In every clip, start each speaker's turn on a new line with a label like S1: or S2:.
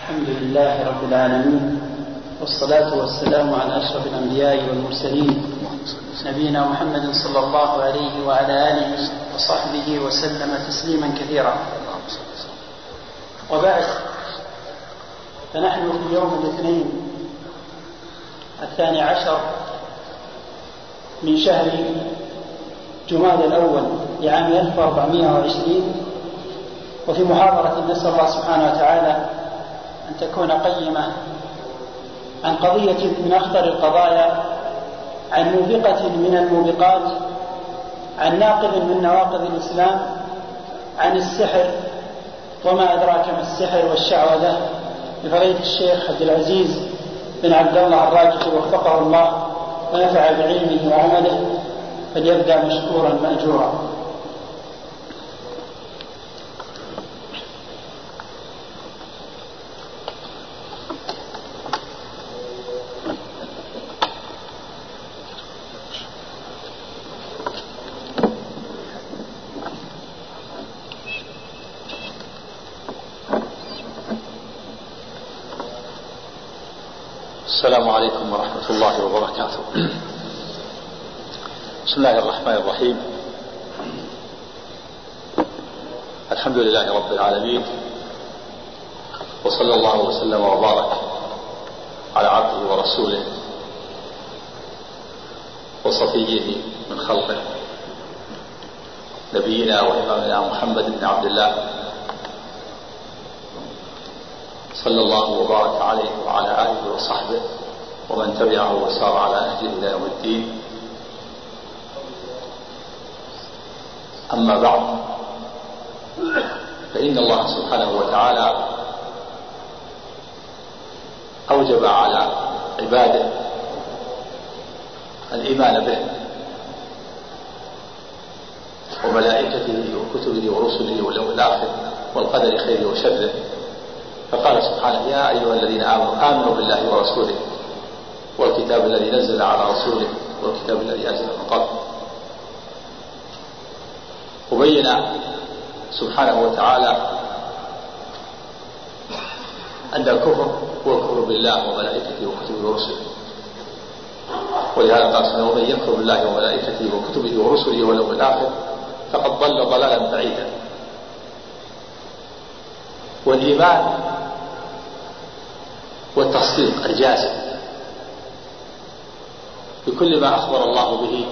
S1: الحمد لله رب العالمين، والصلاة والسلام على أشرف الأنبياء والمرسلين نبينا محمد صلى الله عليه وعلى آله وصحبه وسلم تسليما كثيرا. وبعد، فنحن في يوم الاثنين 12 من شهر جمادى الأول لعام 1420، وفي محاضرة نسأل الله سبحانه وتعالى أن تكون قيمة عن قضية من أخطر القضايا، عن موبقة من الموبقات، عن ناقض من نواقض الإسلام، عن السحر وما أدراك ما السحر والشعوذة، بفضيلة الشيخ عبد العزيز بن عبد الله الراجحي وفقه الله ونفع بعلمه وعمله، فليبدأ مشكورا مأجورا.
S2: السلام عليكم ورحمة الله وبركاته. بسم الله الرحمن الرحيم. الحمد لله رب العالمين، وصلى الله وسلم وبارك على عبده ورسوله وصفيه من خلقه نبينا وإمامنا محمد بن عبد الله صلى الله وبارك عليه وعلى آله وصحبه ومن تبعه وسار على نهجه إلى يوم الدين. أما بعد، فإن الله سبحانه وتعالى أوجب على عباده الإيمان به وملائكته وكتبه ورسله واليوم الآخر والقدر خيره وشره، فقال سبحانه: يا أيها الذين آمنوا بالله ورسوله والكتاب الذي نزل على رسوله والكتاب الذي أنزل من قبل. وبين سبحانه وتعالى أن الكفر هو الكفر بالله وملائكته وكتبه ورسله، ولهذا قال سبحانه: ومن يكفر بالله وملائكته وكتبه ورسله واليوم الآخر فقد ضل ضلالا بعيدا. والإيمان والتصديق الجازم بكل ما أخبر الله به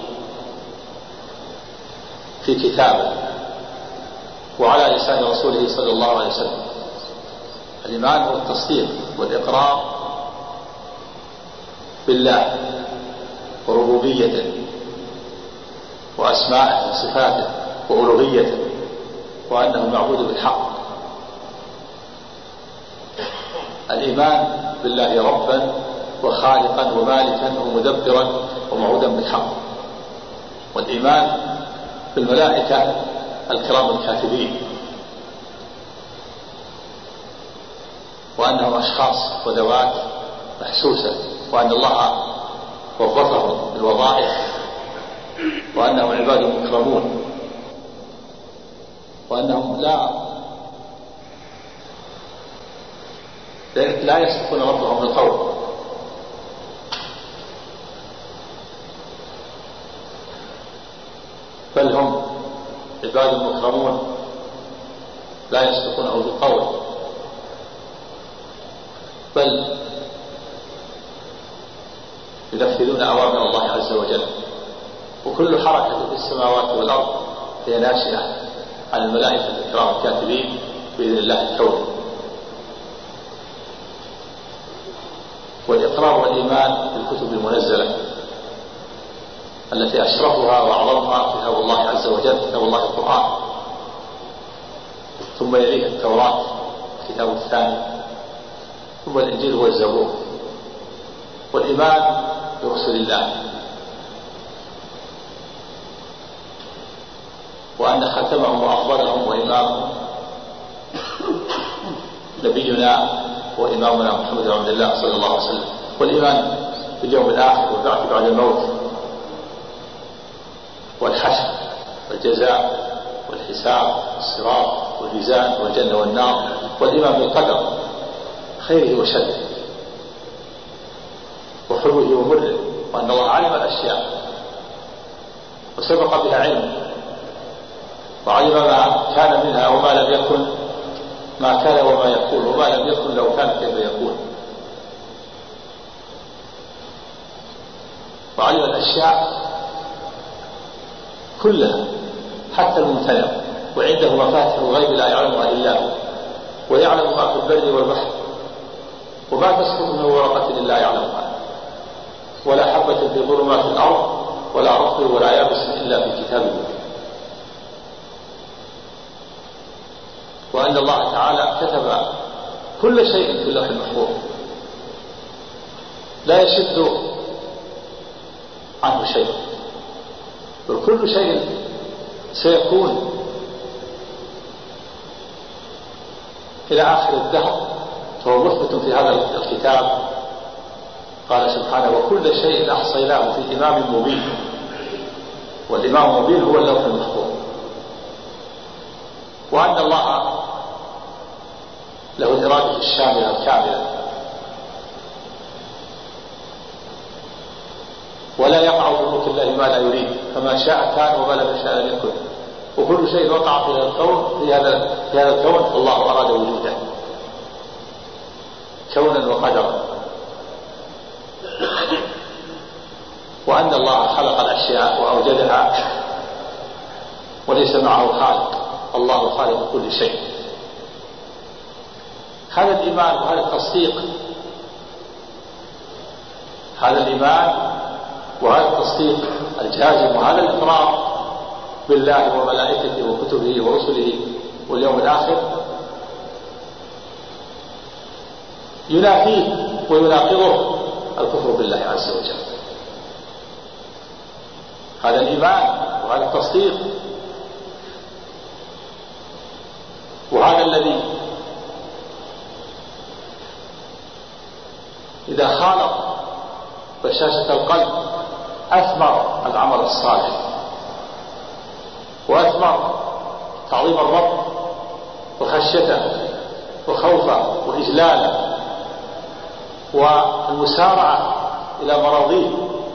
S2: في كتابه وعلى لسان رسوله صلى الله عليه وسلم. الإيمان هو التصديق والإقرار بالله وربوبيته وأسمائه وصفاته وألوهيته، وأنه معبود بالحق. الإيمان بالله ربا وخالقا ومالكا ومدبرا ومعودا بالحق. والإيمان بالملائكة الكرام الكاتبين، وأنهم أشخاص وذوات محسوسة، وأن الله وظفهم بالوظائف، وأنهم عباد مكرمون، وأنهم لا يسبقون ربهم بالقول، بل هم عباد مكرمون لا يسبقونه بالقول، بل ينفذون أوامر الله عز وجل. وكل حركة في السماوات والأرض هي ناشئة عن الملائكة الكرام الكاتبين بإذن الله الكوني. والإقرار والإيمان بالكتب المنزلة التي أشرفها وأعظمها كتاب الله عز وجل، كتاب الله القرآن، ثم يليها التوراة الكتاب الثاني، ثم الإنجيل والزبور. والإيمان برسل الله، وأن خاتمهم وأفضلهم وإمامهم نبينا وإمامنا محمد بن عبد الله صلى الله عليه وسلم. والإيمان باليوم الآخر والبعث بعد الموت والحشر والجزاء والحساب والصراط والميزان والجنة والنار. والإيمان بالقدر خيره وشره وحلوه ومره، وأن الله علم الأشياء وسبق بها علم، وعلم ما كان منها وما لم يكن، ما كان وما يكون، وما لم يكن لو كان كيف يكون، وعلم الأشياء كلها حتى الممتنع، وعنده مفاتح الغيب لا يعلمها إلا هو، ويعلم ما في البر والبحر، وما تسقط من ورقة إلا يعلمها، ولا حبة في ظلمات الأرض ولا رطب ولا يابس إلا في كتاب مبين. وأن الله تعالى كتب كل شيء في اللوح المحفوظ لا يشد عنه شيء، بل كل شيء سيكون إلى آخر الدهر فهو مثبت في هذا الكتاب. قال سبحانه: وكل شيء أحصيناه في إمام مبين. والإمام المبين هو اللوح المحفوظ. وأن الله له الإرادة الشاملة الكاملة، ولا يقع في ملك الله ما لا يريد، فما شاء كان وما لم يشاء لم يكن، وكل شيء وقع في الكون في هذا الكون الله أراد وجوده كونا وقدرا. وأن الله خلق الأشياء وأوجدها وليس معه خالق، الله خالق كل شيء. هذا الإيمان وهذا التصديق، هذا الإيمان وهذا التصديق الجازم وهذا الإقرار بالله وملائكته وكتبه ورسله واليوم الآخر ينافيه ويناقضه الكفر بالله عز وجل. هذا الإيمان وهذا التصديق وهذا الذي إذا خالط بشاشة القلب أثمر العمل الصالح وأثمر تعظيم الرب وخشيته وخوفه وإجلاله والمسارعة إلى مراضيه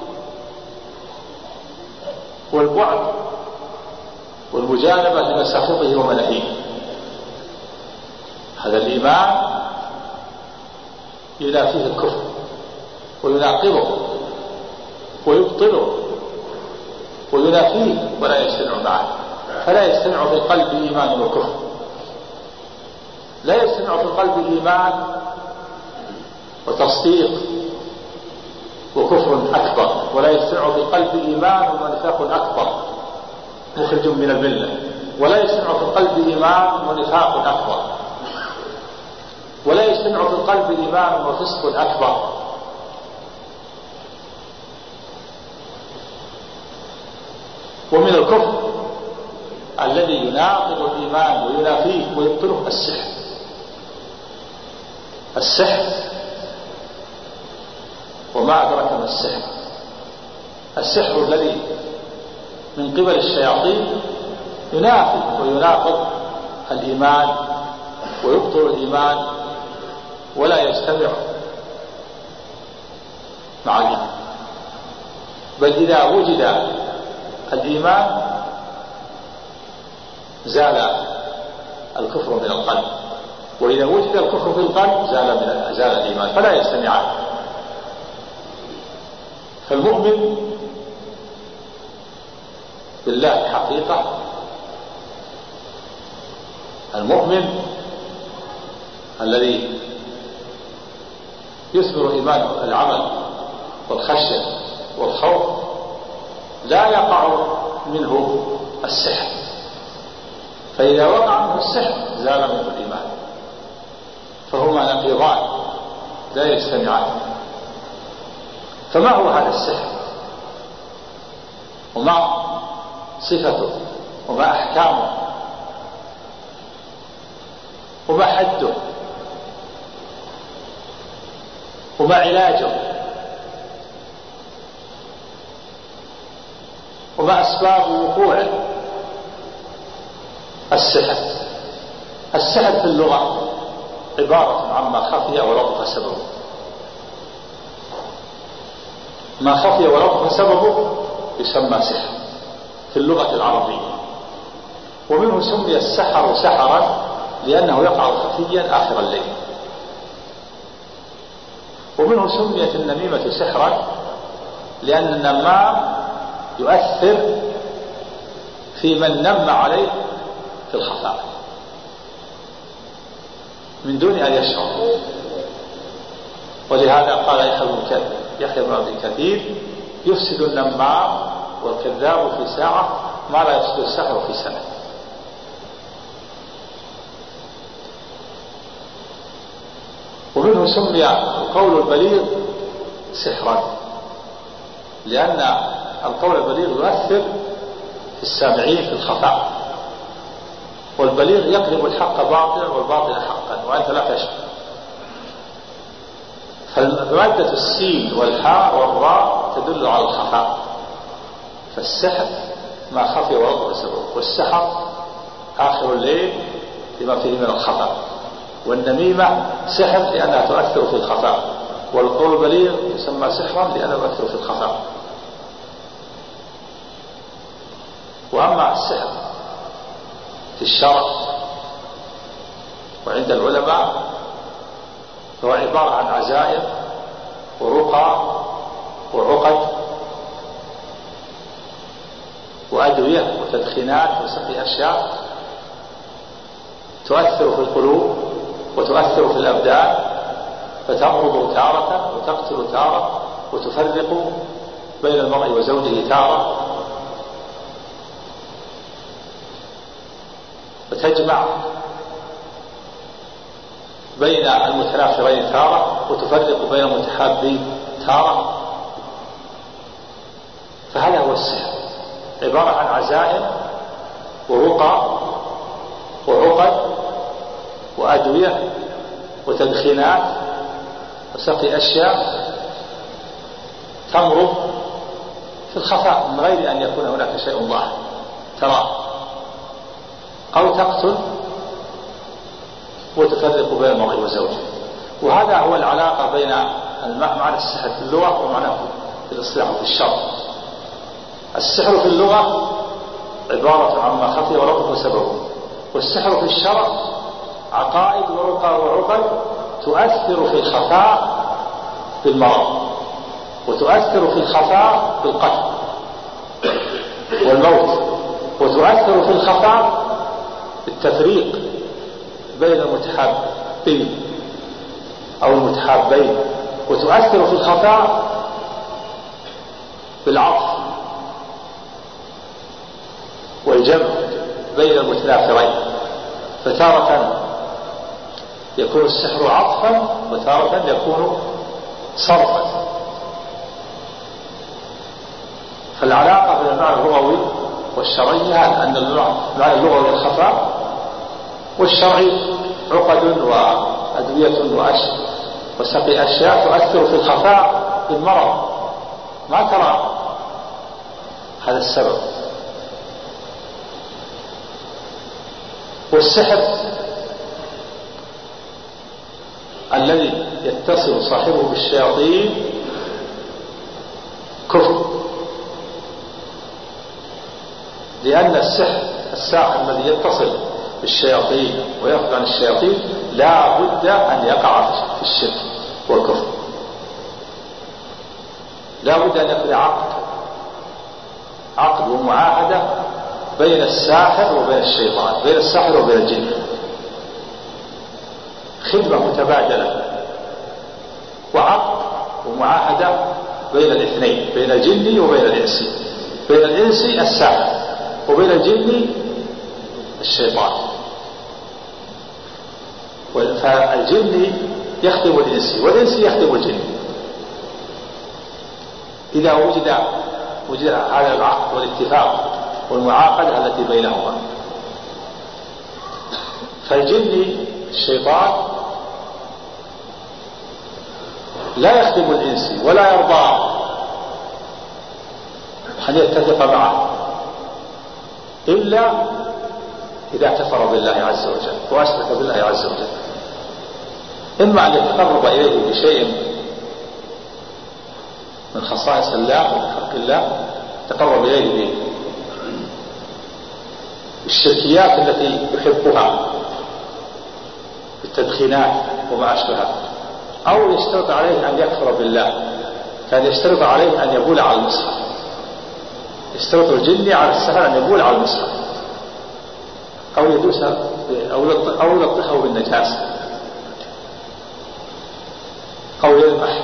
S2: والبعد والمجانبة لمساخطه ومناهيه. هذا الإيمان ينافيه الكفر ويناقضه ويبطله وينافيه ولا يجتمع معه، فلا يجتمع في القلب إيمان وكفر، لا يجتمع في القلب إيمان وتصديق وكفر أكبر، ولا يجتمع في القلب إيمان ونفاق أكبر مخرج من الملة، ولا يجتمع في القلب إيمان ونفاق أكبر، ولا يجتمع في القلب إيمان وفسق أكبر. ومن الكفر الذي يناقض الإيمان وينافيه ويبطله السحر. السحر وما أدرك ما السحر. السحر الذي من قبل الشياطين ينافي ويناقض الإيمان ويبطل الإيمان ولا يجتمع مع الإيمان، بل إذا وجد الإيمان زال الكفر من القلب، وإذا وجد الكفر في القلب زال الإيمان، فلا يجتمعان. فالمؤمن بالله حقيقة، المؤمن الذي يثمر إيمانه العمل والخشية والخوف لا يقع منه السحر، فإذا وقع منه السحر زال منه الإيمان، فهما نقيضان لا يجتمعان. فما هو هذا السحر؟ وما صفته؟ وما أحكامه؟ وما حده؟ وما علاجه؟ وما أسباب وقوعه؟ السحر في اللغة عبارة عما خفي ولطف سببه. ما خفي ولطف سببه يسمى سحر في اللغة العربية. ومنه سمي السحر سحرا لأنه يقع خفيا آخر الليل. ومنه سميت النميمة سحرا لأن النمام يؤثر في من نم عليه في الخفاء من دون أن يشعر. ولهذا قال يحيى بن عبد الكثير: يفسد النمام والكذاب في ساعة ما لا يفسد السحر في سنة. ومنه سمي القول البليغ سحرا لأن القول البليغ يؤثر في السامعين في الخفاء، والبليغ يقلب الحق باطلا والباطل حقا وأنت لا تشعر. فمادة السين والحاء والراء تدل على الخفاء. فالسحر ما خفي ولطف سببه، والسحر آخر الليل لما فيه من الخفاء. والنميمة سحر لأنها تؤثر في الخفاء، والقول البليغ يسمى سحرا لأنه يؤثر في الخفاء. وأما السحر في الشرع وعند العلماء فهو عبارة عن عزائم ورقى وعقد وأدوية وتدخينات وسقي أشياء تؤثر في القلوب وتؤثر في الأبدان، فتمرض تارة وتقتل تارة وتفرق بين المرء وزوجه تارة، وتجمع بين المتنافرين تارة وتفرق بين المتحابين تارة. فهذا هو السحر، عبارة عن عزائم ورقى وعقد وأدوية وتدخينات وسقي أشياء تمرض في الخفاء من غير أن يكون هناك شيء ظاهر تراه، أو تقتل وتفرق بين المرء وزوجه. وهذا هو العلاقة بين معنى السحر في اللغة ومعناه في الاصطلاح وفي الشرع. السحر في اللغة عبارة عما خفي ولطف سببه، والسحر في الشرع عقائد ورقى وعقد تؤثر في الخفاء بالمرض، وتؤثر في الخفاء بالقتل والموت، وتؤثر في الخفاء بالتفريق بين المتحابين أو المتحابين، وتؤثر في الخفاء بالعطف والجمع بين المتنافرين. فتارة يكون السحر عطفا وتارة يكون صرفا. فالعلاقة بين المعنى اللغوي والشرعي أن المعنى اللغوي الخفاء، والشرعي عقد وأدوية وسقي أشياء تؤثر في الخفاء بالمرض ما ترى. هذا السبب. والسحر الذي يتصل صاحبه بالشياطين كفر، لأن الساحر الذي يتصل بالشياطين ويخرج عن الشياطين لا بد أن يقع في الشرك والكفر، لا بد أن يكون عقد ومعاهدة بين الساحر وبين الشيطان، بين الساحر وبين الجن، خدمة متبادلة وعقد ومعاهدة بين الاثنين، بين الجن وبين الإنس، بين الإنس الساحر وبين الجن الشيطان. فالجن يخدم الإنس والإنس يخدم الجن. إذا وجد هذا العقد والاتفاق والمعاقدة التي بينهما، فالجن الشيطان لا يخدم الإنس ولا يرضى أن يتفق معه إلا إذا كفر بالله عز وجل وأشرك بالله عز وجل. إما أن يتقرب إليه بشيء من خصائص الله ومن حق الله، تقرب إليه بالشركيات التي يحبها، بالتدخينات وما أشبهها، أو يشترط عليه أن يكفر بالله، كان يشترط عليه أن يبول على المصحف، يشترط الجني على السحر أن يبول على المصحف أو يدوس أو يلطخه بالنجاسة أو يذبح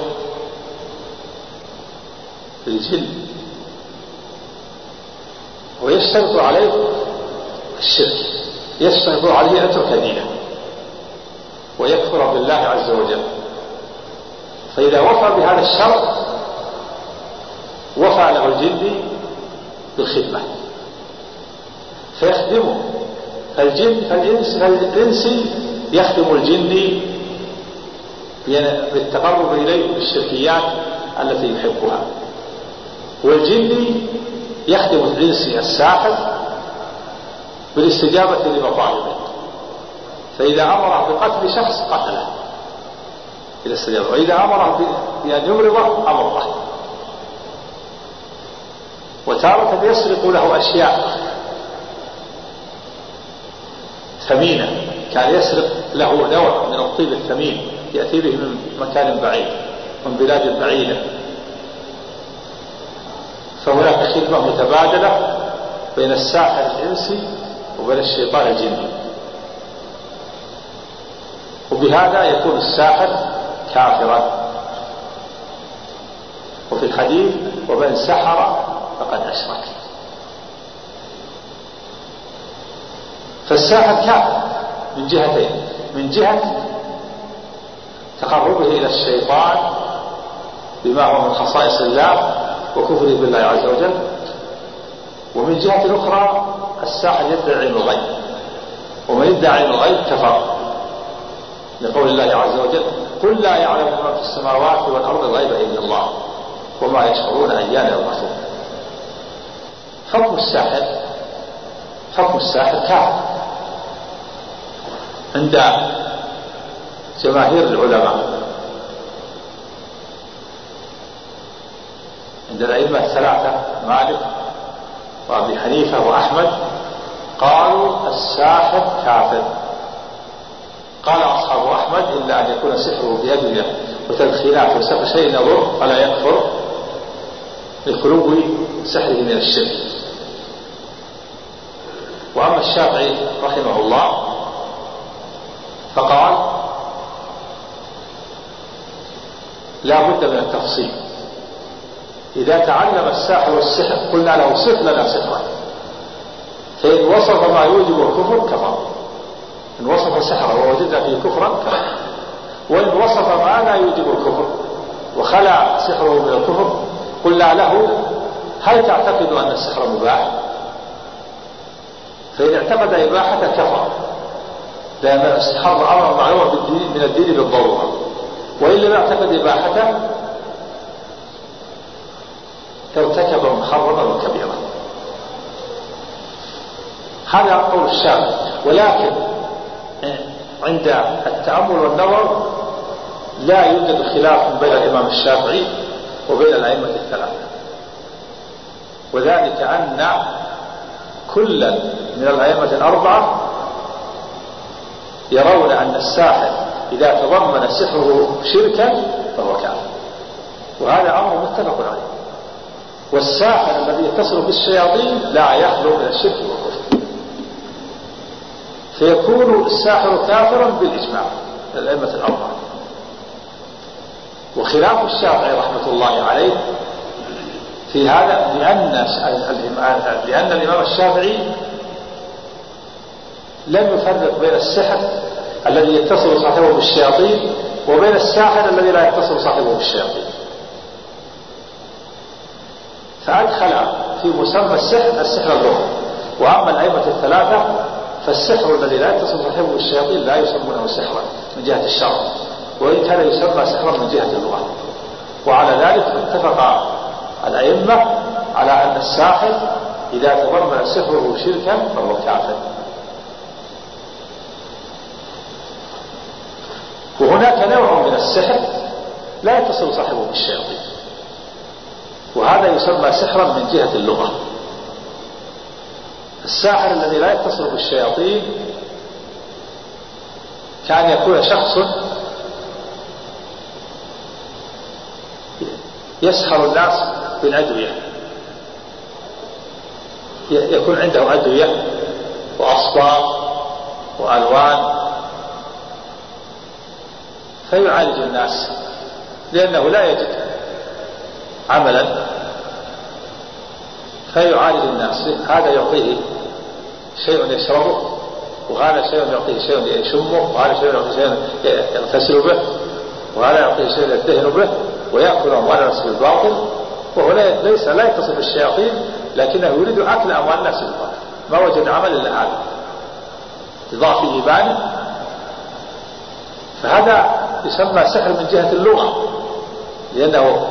S2: بالجن، ويشترط عليه الشرك، يشترط عليه أن يترك دينه ويكفر بالله عز وجل. فإذا وفى بهذا الشرط وفى له الجن بالخدمة فيخدمه، فالإنسي يخدم الجن بالتقرب إليه بالشركيات التي يحبها، والجن يخدم الإنسي الساحر بالاستجابة لمطالبه، فإذا أمره بقتل شخص قتله إلى استجابة، وإذا أمره بأن يمرضه أمره. وتارة يسرق له أشياء ثمينة، كان يسرق له نوع من الطيب الثمين يأتي به من مكان بعيد، من بلاد بعيدة، فهناك خدمة متبادلة بين الساحر الإنسي وبين الشيطان الجني، وبهذا يكون الساحر كافرا. وفي الحديث ومن سحر فقد أشرك. فالساحر كافر من جهتين، من جهة تقربه إلى الشيطان بما هو من خصائص الله وكفره بالله عز وجل، ومن جهة أخرى الساحر يدعي علم الغيب، ومن يدعي علم الغيب كفر، لقول الله عز وجل قل لا يعلم ما في السماوات والأرض الغيب إلا الله وما يشعرون أيان يبعثون. حكم الساحر كافر عند جماهير العلماء، عند الأئمة الثلاثة مالك وأبي حنيفة وأحمد قالوا الساحر كافر. قال أصحاب أحمد إلا أن يكون سحره بيده وتدخينات وسحر شيء يضر فلا يكفر لخلو سحره من الشرك. وأما الشافعي رحمه الله فقال لا بد من التفصيل، إذا تعلم الساحر السحر قلنا له صف لنا سحرا، فإن وصف ما يوجب الكفر كفر، إن وصف سحرا ووجدنا فيه كفرا كفر، وإن وصف ما لا يوجب الكفر وخلع سحره من الكفر قلنا له هل تعتقد أن السحر مباح؟ فإن اعتقد إباحة كفر، لأن السحر أمر معلوم من الدين بالضرورة، وإن لم يعتقد إباحته ارتكب محرما وكبيرا. هذا قول الشافعي. ولكن عند التأمل والنظر لا يوجد خلاف بين الإمام الشافعي وبين الأئمة الثلاثة، وذلك أن كلا من الأئمة الأربعة يرون أن الساحر إذا تضمن سحره شركا فهو كافر، وهذا أمر متفق عليه. والساحر الذي يتصل بالشياطين لا يخلو من الشرك والكفر، فيكون الساحر كافرا بالإجماع الأئمة الأربعة. وخلاف الشافعي رحمة الله عليه في هذا لأن الإمام الشافعي لم يفرق بين السحر الذي يتصل صاحبه بالشياطين وبين الساحر الذي لا يتصل صاحبه بالشياطين، فأدخل في مسمى السحر اللغة. وأما الأئمة الثلاثة فالسحر الذي لا يتصل صاحبه بالشياطين لا يسمونه سحرا من جهة الشرع، وإن كان يسمى سحرا من جهة اللغة. وعلى ذلك اتفق الأئمة على أن الساحر إذا تضمن سحره شركا فهو كافر. وهناك السحر لا يتصل صاحبه بالشياطين، وهذا يسمى سحرا من جهة اللغة. الساحر الذي لا يتصل بالشياطين كان يكون شخص يسحر الناس بالأدوية، يكون عنده أدوية وأصباغ وألوان فيعالج الناس، لأنه لا يجد عملا فيعالج الناس. هذا يعطيه شيء يشربه، وهذا شيء يعطيه شيء يشمه، وهذا شيء يعطيه شيء يغتسل به، وهذا يعطيه شيء يدهن به، ويأكل أموال الناس بالباطل، وهو لا يتصل بالشياطين، لكنه يريد أكل أموال الناس بالباطل، ما وجد عمل إلا هذا إضافي إيمانه. فهذا يسمى سحر من جهة اللغة، لأنه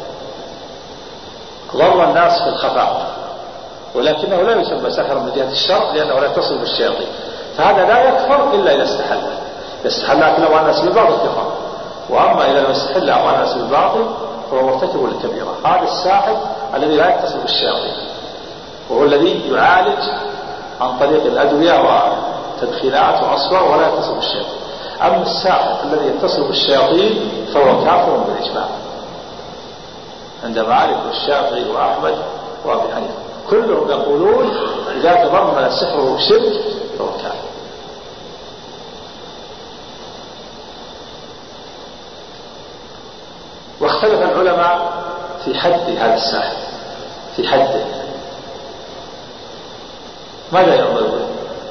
S2: ضر الناس في الخفاء، ولكنه لا يسمى سحر من جهة الشر لأنه لا يتصل بالشياطين. فهذا لا يكفر إلا إذا استحل أكل أموال الناس بالباطل كفر، وأما إذا لم يستحل أموال الناس بالباطل فهو مرتكب للكبيرة. هذا الساحر الذي لا يتصل بالشياطين، وهو الذي يعالج عن طريق الأدوية وتدخينات وأصباغ ولا يتصل بالشياطين. أما الساحر الذي يتصل بالشياطين فهو كافر بالإجماع عند مالك والشافعي وأحمد وأبي حنيفة، كلهم يقولون إذا تضمن السحر شرك فهو كافر. واختلف العلماء في حد هذا الساحر، في حده ماذا يعمل به؟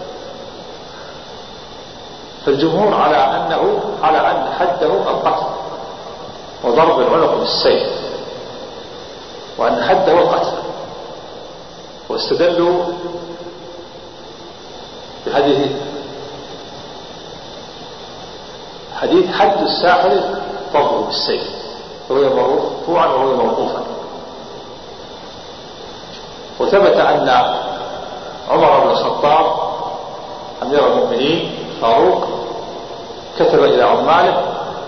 S2: فالجمهور على أن حده القتل وضرب العنق بالسيف، وأن حده القتل، واستدلوا بحديث حد الساحر ضربه بالسيف، وهو مرفوعا وهو موقوفا. وثبت أن عمر بن الخطاب أمير المؤمنين فاروق كتب إلى عماله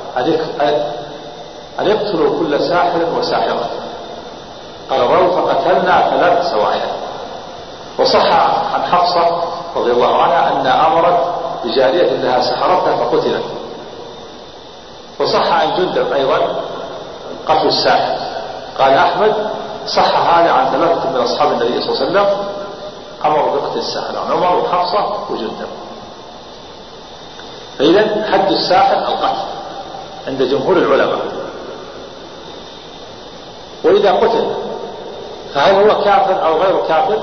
S2: أن يقتلوا كل ساحر وساحرة، قال ولو فقتلنا 3 سواعيا. وصح عن حفصة رضي الله عنها أن أمرت بجارية لها سحرتها فقتلت. وصح عن جندب أيضا قتل الساحر، قال أحمد صح هذا عن 3 من أصحاب النبي صلى الله عليه وسلم أمروا بقتل الساحر، عن عمر وحفصة وجندب. فإذا حد الساحر القتل عند جمهور العلماء. وإذا قتل فهل هو كافر أو غير كافر؟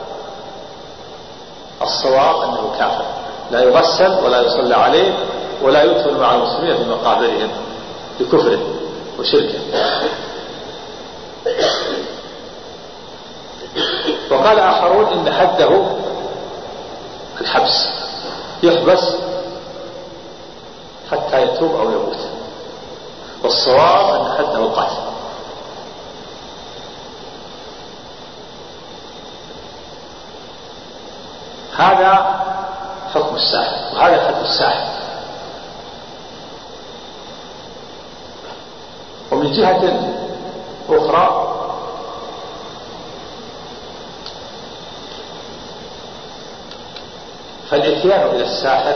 S2: الصواب أنه كافر، لا يغسل ولا يصلى عليه ولا يدفن مع المسلمين في مقابرهم بكفره وشركه. وقال آخرون إن حده الحبس، يحبس حتى يتوب أو يموت، والصواب أن حده القتل. هذا حكم الساحر، وهذا حد الساحر. ومن جهة أخرى فالإتيان إلى الساحر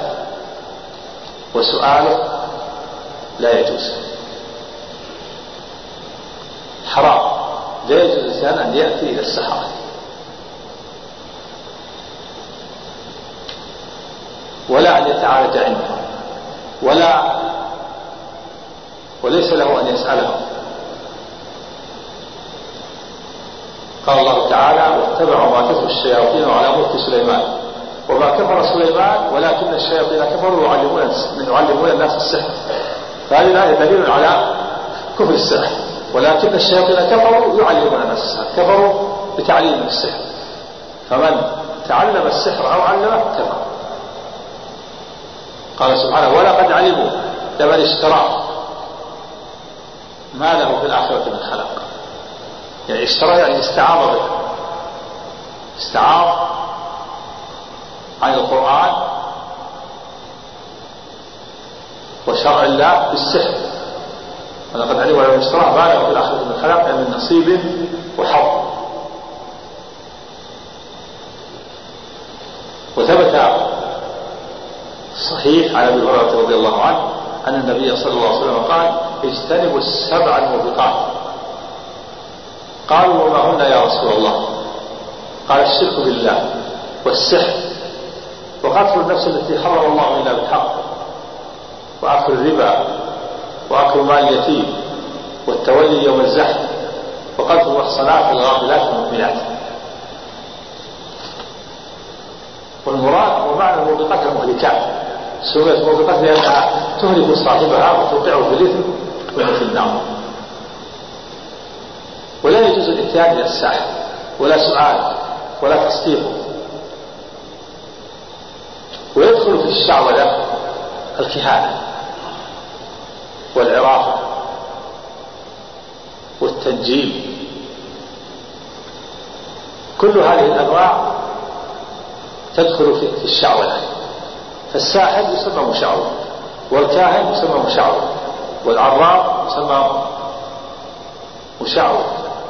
S2: وسؤاله لا يجوز، حرام، لا يجوز الإنسان أن يأتي إلى السحرة ولا أن يتعالج عنده وليس له أن يسألهم. قال الله تعالى واتبعوا ما تتلو الشياطين على ملك سليمان وما كفر سليمان ولكن الشياطين كفروا يعلمون الناس السحر. فهذه الآية دليل على كفر السحر، ولكن الشياطين كفروا يعلمون الناس السحر، كفروا بتعليم السحر. فمن تعلم السحر أو علمه كفر. قال سبحانه ولقد علموا لمن اشتراه ما له في الآخرة من خلاق. يعني اشترى يعني استعاض به، استعاض عن القرآن وشرع الله بالسحر ويوم اشتراه ما له في الآخرة من خلاق من نصيب وحظ. وثبت صحيح عن أبي هريرة رضي الله عنه أن النبي صلى الله عليه وسلم قال: اجتنبوا السبع الموبقات. قالوا: وما هن يا رسول الله؟ قال: الشرك بالله، والسحر، وقتل النفس التي حرم الله إلا بالحق، وأكل الربا، وأكل مال اليتيم، والتولي يوم الزحف، وقتل المحصنات الغافلات المؤمنات. والمراد ومعنى الموبقات المهلكات، سميت موبقات لأنها تهلك صاحبها وتوقعه في الإثم وفي النار. ولا يجوز الاتيان إلى الساحر ولا سؤال ولا تصديقه. ويدخل في الشعوذة الكهانة والعرافة والتنجيم، كل هذه الأنواع تدخل في الشعوذة. فالساحر يسمى مشعوذ، والكاهن يسمى مشعوذ، والعراف يسمى مشعوذ،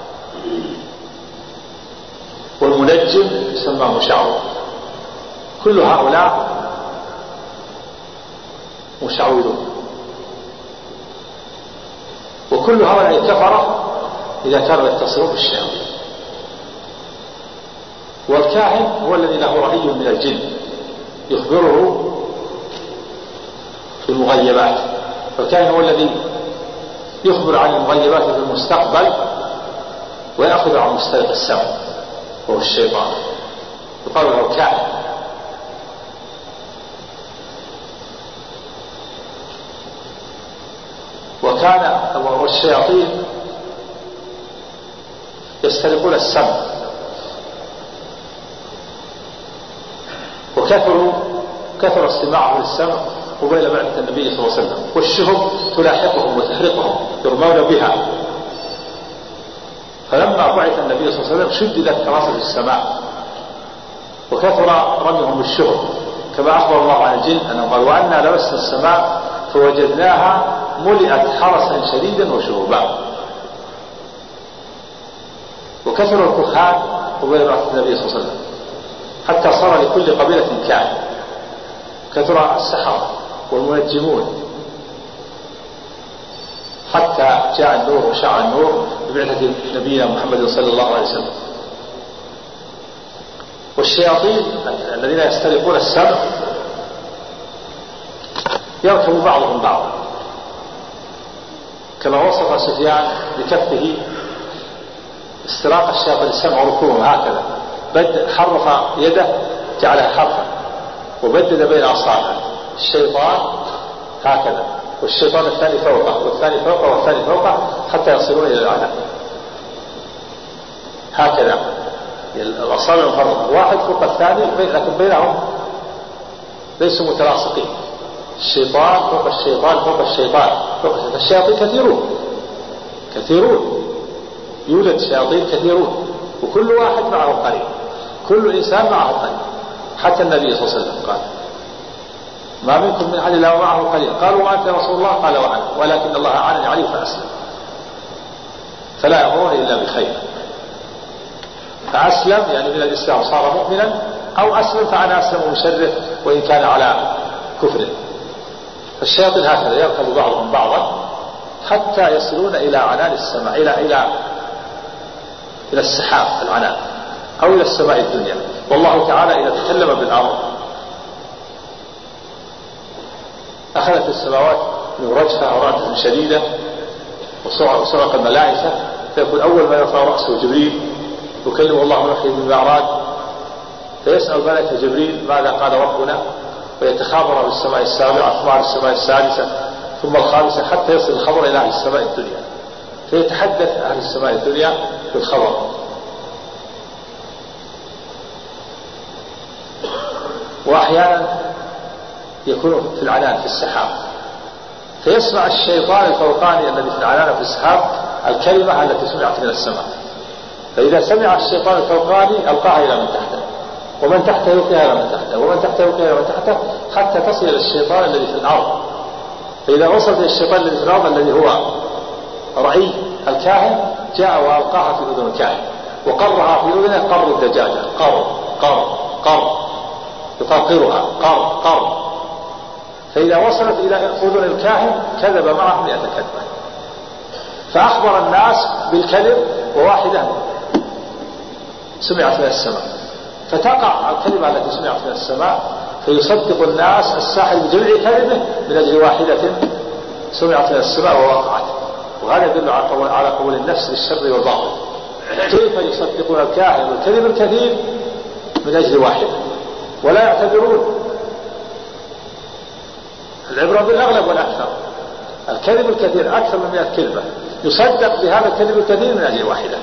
S2: والمنجم يسمى مشعوذ. كل هؤلاء مشعوذون. وكل هؤلاء كفرة إذا كانوا يتصلون بالشياطين. والكاهن هو الذي له رأي من الجن يخبره بالمغيبات. فالكاهن هو الذي يخبر عن المغيبات في المستقبل ويأخذ عن مسترق السمع وهو الشيطان، يقال له كاهن. والشياطين يسترقون السمع، وكثر استماعهم للسمع قبيل بعثة النبي صلى الله عليه وسلم. والشهب تلاحقهم وتحرقهم يرمون بها. فلما بعث النبي صلى الله عليه وسلم شددت كراسة السماء وكثر رميهم بالشهب، كما أخبر الله عن الجن أنه قال: وأنا لمسنا السماء فوجدناها ملئت حرسا شديدا وشهبا. وكثر الكهان قبيل بعثة النبي صلى الله عليه وسلم حتى صار لكل قبيلة كاهن. كثر السحرة والمنجمون حتى جاء النور وشاع النور ببعثة نبينا محمد صلى الله عليه وسلم. والشياطين الذين يسترقون السمع يركب بعضهم بعضا، كما وصف سفيان بكفه استراق الشياطين السمع وركوبهم هكذا، حرف يده جعلها حرفا وبدد بين أصابعه الشيطان هكذا، والشيطان الثاني فوقه والثاني فوقه والثاني فوقه حتى يصلون إلى الأعلى هكذا. الأصابع مفرقة واحد فوق الثاني، لكن بينهم ليسوا متلاصقين. الشيطان فوق الشيطان فوق الشيطان فوق الشيطان. الشياطين كثيرون يوجد شياطين كثيرون، وكل واحد معه قرين، كل إنسان معه قرين. حتى النبي صلى الله عليه وسلم قال: ما منكم من أحد إلا معه قرين. قالوا: وأنت يا رسول الله؟ قال: وأنا، ولكن الله أعانني عليه فأسلم. فلا يأمرون إلا بخير. فأسلم يعني من الإسلام صار مؤمنا، أو أسلم فأنا أسلم مشرف وإن كان على كفره. فالشياطين هكذا يركب بعضهم بعضا حتى يصلون إلى عنان السماء، إلى السحاب العنان، أو إلى السماء الدنيا. والله تعالى إذا تكلم بالأمر أخذت السماوات من رجفة ورعدة شديدة وصرق الملائكة، فيقول أول ما يرفع رأسه جبريل يكلم الله وحيه بالمعراج، فيسأل ملك جبريل: ماذا قال ربنا؟ ويتخابر بالسماء السابعة ثم على السماء السادسة ثم الخامسة حتى يصل الخبر إلى أهل السماء الدنيا، فيتحدث أهل السماء الدنيا بالخبر. وأحيانا يكون في العنان في السحاب، فيسمع الشيطان الفوقاني الذي في العنان في السحاب الكلمة التي سمعت من السماء، فإذا سمع الشيطان الفوقاني ألقاها إلى من تحته، ومن تحته يلقيها إلى من تحته، ومن تحته يلقيها إلى من تحته، حتى تصل إلى الشيطان الذي في الأرض. فإذا وصلت إلى الشيطان الذي في الأرض الذي هو الرعي الكاهن جاء وألقاها في أذن الكاهن وقرها في أذنه قر الدجاجة، قر يقرقرها قر. فإذا وصلت إلى أذن الكاهن كذب معه 100 كذبة. فأخبر الناس بالكذب وواحدة سمعت من السماء، فتقع الكلمة التي سمعت من السماء فيصدق الناس الساحر بجميع كذبه من أجل واحدة سمعت من السماء ووقعت. وهذا يدل على قبول النفس بالشر والباطل. كيف يصدقون الكاهن والكذب الكثير من أجل واحدة ولا يعتبرون؟ العبرة بالأغلب والأكثر. الكذب الكثير أكثر من 100 كذبة يصدق بهذا الكذب الكثير من أجل واحدة.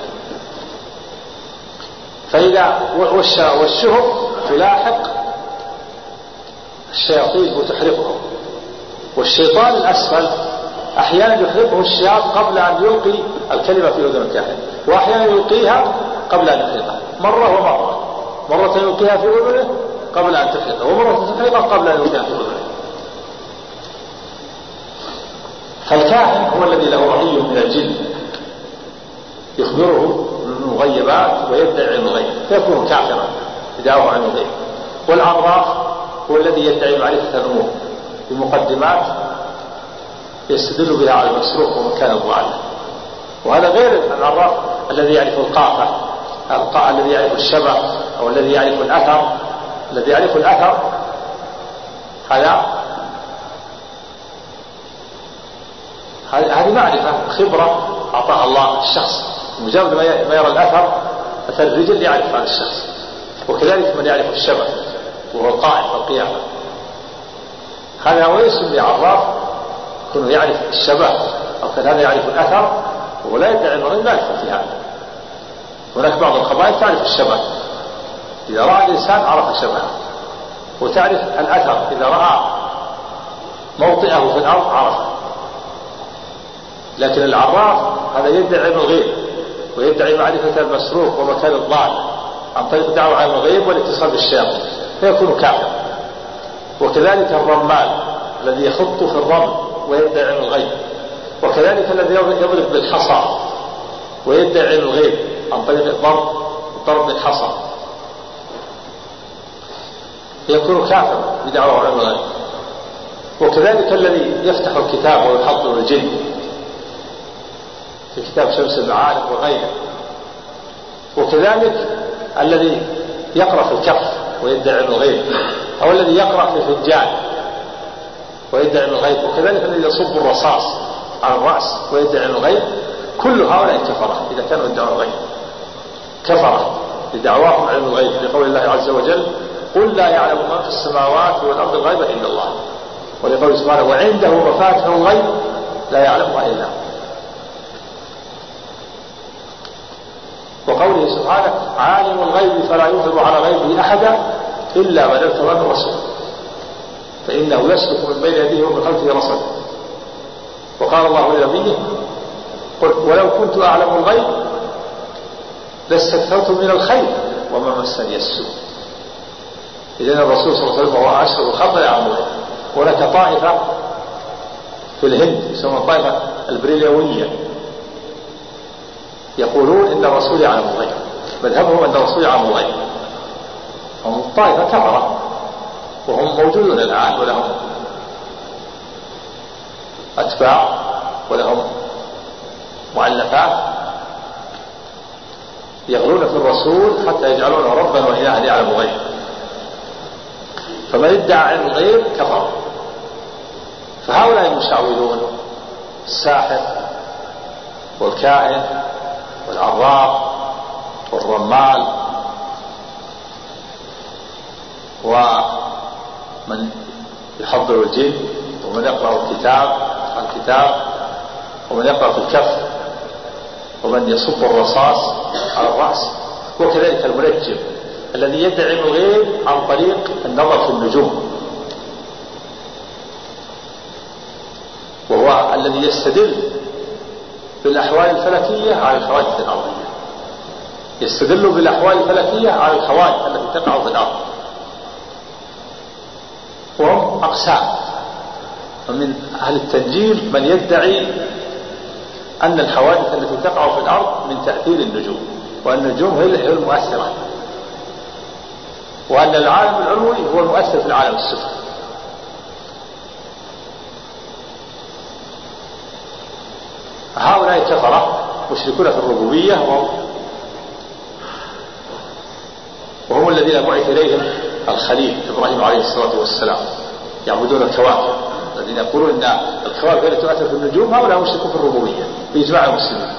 S2: فإذا والشهب تلاحق الشياطين وتحرقهم، والشيطان الأسفل أحيانا يحرقه الشياط قبل أن يلقي الكلمة في أذن الكاهن، وأحيانا يلقيها قبل أن يحرقها، مرة يلقيها في أذنه قبل أن تحرقه، ومرة تحرقه قبل أن يلقيها في أذنه. فالكاهن هو الذي له رأي من الجن يخبره بالمغيبات ويدعي علم الغيب فيكون كافرا بدعوى علم الغيب. والعراف هو الذي يدعي معرفة الأمور بمقدمات يستدل بها على المسروق ومكان الضالة. وهذا غير العراف الذي يعرف القافة، الذي يعرف الشبه، أو الذي يعرف الأثر. الذي يعرف الأثر هذه معرفة خبرة أعطاها الله الشخص، مجرد ما يرى الأثر الرجل يعرف هذا الشخص. وكذلك من يعرف الشبه وهو القائم في القيامة، هذا هو يسمى عراف، كونه يعرف الشبه أو كان هذا يعرف الأثر ولا يدعي المرض لا يدخل في هذا. هناك بعض القبائل تعرف الشبه، إذا رأى الإنسان عرف شبهه، وتعرف الأثر إذا رأى موطئه في الأرض عرفه. لكن العراف هذا يدعي علم الغيب ويدعي معرفة المسروق ومكان الضال عن طريق دعوة علم الغيب والاتصال بالشياطين فيكون كافر. وكذلك الرمال الذي يخط في الرمل ويدعي علم الغيب، وكذلك الذي يضرب بالحصى ويدعي علم الغيب عن طريق الضرب بالحصى يكون كافر بدعوة علم الغيب. وكذلك الذي يفتح الكتاب ويحضر الجن في كتاب شمس المعارف وغيره. وكذلك الذي يقرأ في الكف ويدعي علم الغيب، أو الذي يقرأ في الفنجان ويدعي علم الغيب. وكذلك الذي يصب الرصاص على الرأس ويدعي علم الغيب. كل هؤلاء كفرة إذا كانوا يدعون الغيب، كفرة لدعواهم علم الغيب، لقول الله عز وجل قل لا يعلم من في السماوات والأرض الغيب إلا الله، ولقول سبحانه وعنده مفاتح الغيب لا يعلمها إلا هو. وقوله سبحانه عالم الغيب فلا يظهر على غيبه أحدا إلا من ارتضى من رسول فإنه يسلك من بين يديه ومن خلفه رصدا. وقال الله لنبيه قل ولو كنت أعلم الغيب لاستكثرت من الخير وما مسني السوء. إذن الرسول صلى الله عليه وسلم هو أشهر الخلق يعلم الغيب. هناك طائفة في الهند يسمى الطائفة البريلوية يقولون إن الرسول يعلم الغيب، مذهبهم أن الرسول يعلم الغيب. هم طائفة كفرة وهم موجودون الآن ولهم أتباع ولهم مؤلفات يغلون في الرسول حتى يجعلونه ربا وإلها يعلم الغيب. فمن ادعى علم الغيب كفر. فهؤلاء المشعوذون الساحر والكاهن والعراف والرمال ومن يحضر الجن ومن يقرأ الكتاب ومن يقرأ في الكف ومن يصب الرصاص على الرأس. وكذلك المنجم الذي يدعي علم الغيب عن طريق النظر في النجوم، وهو الذي يستدل بالأحوال الفلكية على الحوادث الأرضية، يستدل بالأحوال الفلكية على الحوادث التي تقع في الأرض. وهم أقسام، ومن أهل التنجيم من يدعي أن الحوادث التي تقع في الأرض من تأثير النجوم، وأن النجوم هي المؤثرة، وأن العالم العلوي هو المؤثر في العالم السفلي. هؤلاء كفرة مشركون في الربوبية، وهم الذين بعث إليهم الخليل إبراهيم عليه الصلاة والسلام، يعبدون الكواكب، الذين يقولون أن الكواكب التي تؤثر في النجوم هؤلاء مشركون في الربوبية بإجماع المسلمين.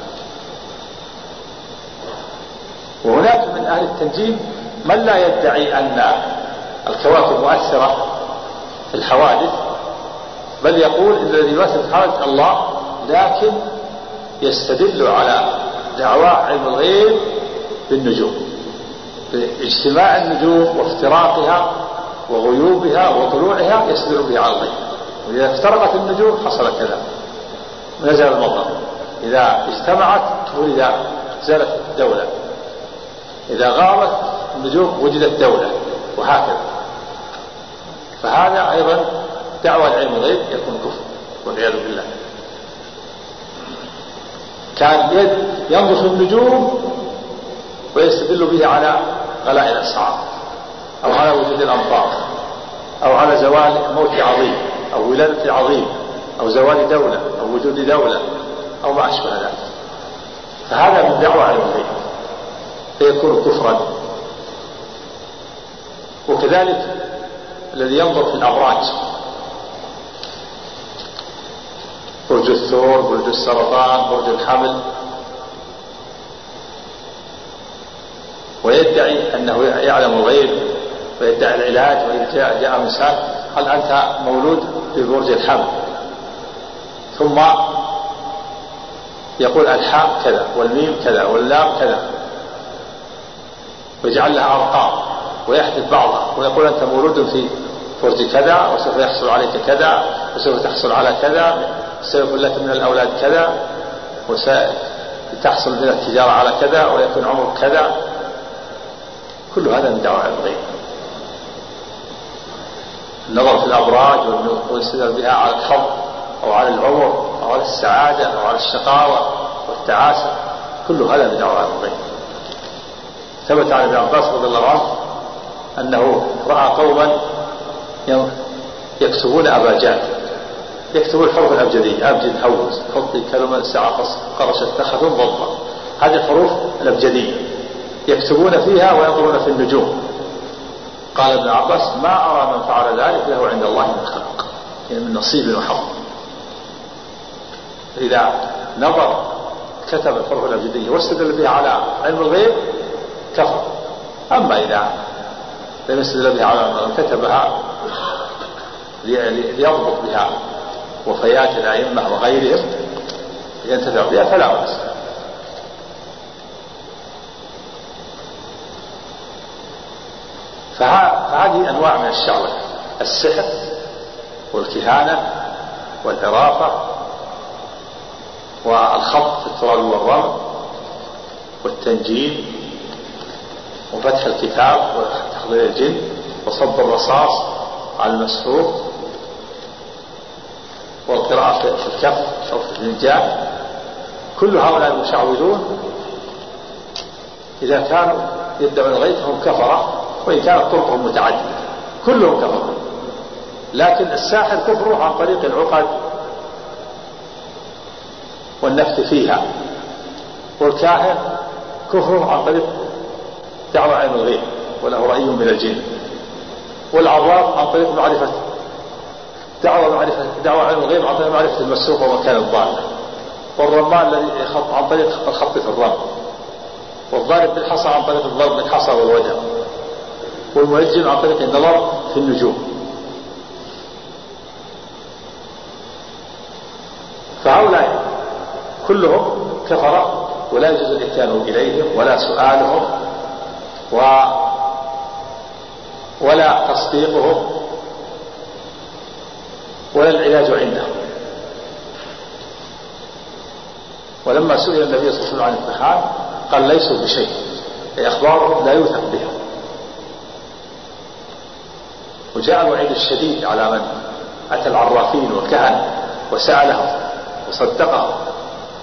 S2: وهناك من أهل التنجيم من لا يدعي أن الكواكب مؤثرة في الحوادث، بل يقول إن الذي يؤثر في الحوادث الله، لكن يستدل على دعوى علم الغيب بالنجوم، باجتماع النجوم وافتراقها وغيوبها وطلوعها يستدل به على الغيب. وإذا افترقت النجوم حصل كذا، نزل المطر، إذا اجتمعت ولد زالت الدولة، إذا غابت النجوم وجدت دولة، وهكذا. فهذا أيضا دعوى العلم الغيب يكون كفر والعياذ بالله. كان ينظر في النجوم ويستدل به على غلاء الأسعار، أو على وجود الأمطار، أو على زوال موت عظيم، أو ولادة عظيم، أو زوال دولة، أو وجود دولة، أو ما أشبه ذلك. فهذا من دعوى علم الغيب فيكون كفرا. وكذلك الذي ينظر في الأبراج، برج الثور، برج السرطان، برج الحمل، ويدعي أنه يعلم الغيب ويدعي العلاج، وإذا جاء إنسان قال أنت مولود ببرج الحمل، ثم يقول الحاء كذا والميم كذا واللام كذا، ويجعل لها أرقام ويحدث بعضها، ويقول أنت مولود في برج كذا وسوف يحصل عليك كذا وسوف تحصل على كذا، سيكون لك من الأولاد كذا، وستحصل من التجارة على كذا، ويكون عمرك كذا. كل هذا من دعوى الغيب. النظر في الأبراج والاستدلال بها على الحظ أو على العمر أو على السعادة أو على الشقاوة والتعاسة، كل هذا من دعوى الغيب. ثبت عن ابن عباس رضي الله عنه أنه رأى قوما يكتبون أباجات، يكتبون الحروف الأبجدية، أبجد حوز خطي كلمة ساعة قرشت تخذ ضبط، هذه الحروف الأبجدية يكتبون فيها وينظرون في النجوم. قال ابن عباس ما أرى من فعل ذلك له عند الله من خلق، يعني من نصيب وحظ. إذا نظر كتب الحروف الأبجدية واستدل بها على علم الغيب كفر. أما إذا لم يستدل بها على علم الغيب كتبها ليضبط بها وفيات الأئمة وغيرهم ينتفع بها فلا بأس. فهذه أنواع من الشعوذة: السحر والكهانة والعرافة والخط في التراب والرمل والتنجيم وفتح الكتاب وتحضير الجن وصب الرصاص على المسحور والقراءة في الكف أو في الفنجان. كل هؤلاء المشعوذون إذا كانوا يدعون الغيب هم كفرة، وإن كانت طرقهم متعددة كلهم كفروا. لكن الساحر كفره عن طريق العقد والنفث فيها، والكاهن كفره عن طريق دعوى علم الغيب وله رأي من الجن، والعراف عن طريق معرفة دعوى علم الغيب عن طريق معرفة المسروق ومكان الضال، والرمان الذي يخط عن طريق الخط في الرمل، والضارب بالحصى عن طريق الضرب بالحصى والوجه، والمنجم عن طريق النظر في النجوم. فهؤلاء كلهم كفرة، ولا يجوز الاتيان إليهم ولا سؤالهم ولا تصديقهم ولا العلاج عندهم. ولما سئل النبي صلى الله عليه وسلم عن الكهان قال ليسوا بشيء، أي أخبارهم لا يوثق بها. وجاء الوعيد الشديد على من أتى العرافين والكهنة وسألهم وصدقهم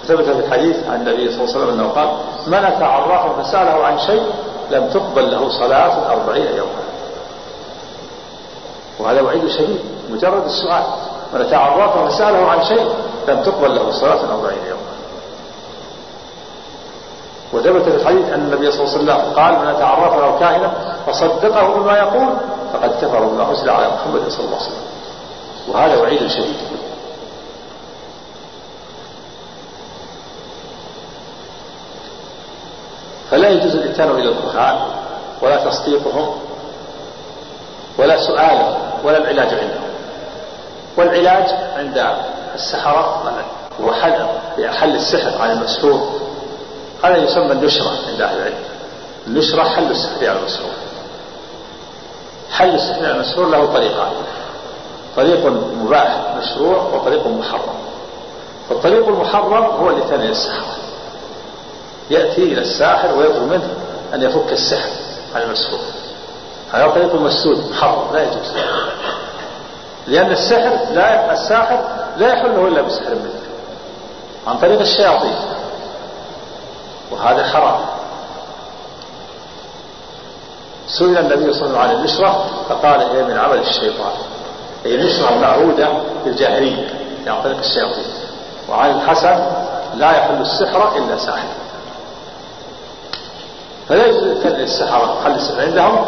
S2: ثبت في الحديث عن النبي صلى الله عليه وسلم أنه قال: من أتى عرافا فسأله عن شيء لم تقبل له صلاة 40 يوما. وهذا وعيد شديد، مجرد السؤال. من أتى عرافا فسأله عن شيء لم تقبل له صلاة 40 يوما. وثبت في الحديث أن النبي صلى الله عليه وسلم قال: من أتى عرافا أو كاهنا فصدقه بما يقول فقد كفر بما أنزل على محمد صلى الله عليه وسلم. وهذا وعيد شديد. فلا يجوز الاتيان إلى الكهان ولا تصديقهم ولا سؤالهم ولا العلاج عندهم. والعلاج عند السحرة هو حل السحر عن المسحور. هذا يسمى النشرة عند أهل العلم. النشرة حل السحر على المسحور. حل السحر على المسحور له طريقان: طريق مباح مشروع وطريق محرم. فالطريق المحرم هو الاتيان إلى السحرة، يأتي إلى الساحر ويطلب منه أن يفك السحر عن المسحور. هذا طريق مسدود محرم لا يجوز، لأن الساحر لا يحله إلا بسحر منه عن طريق الشياطين، وهذا حرام. سئل النبي صلى الله عليه وسلم عن النشرة فقال: هي من عمل الشيطان. هي النشرة المعهودة في الجاهلية عن طريق الشياطين. وعن الحسن: لا يحل السحر إلا ساحر. فلا يجوز الاتيان السحرة حل السحر عندهم،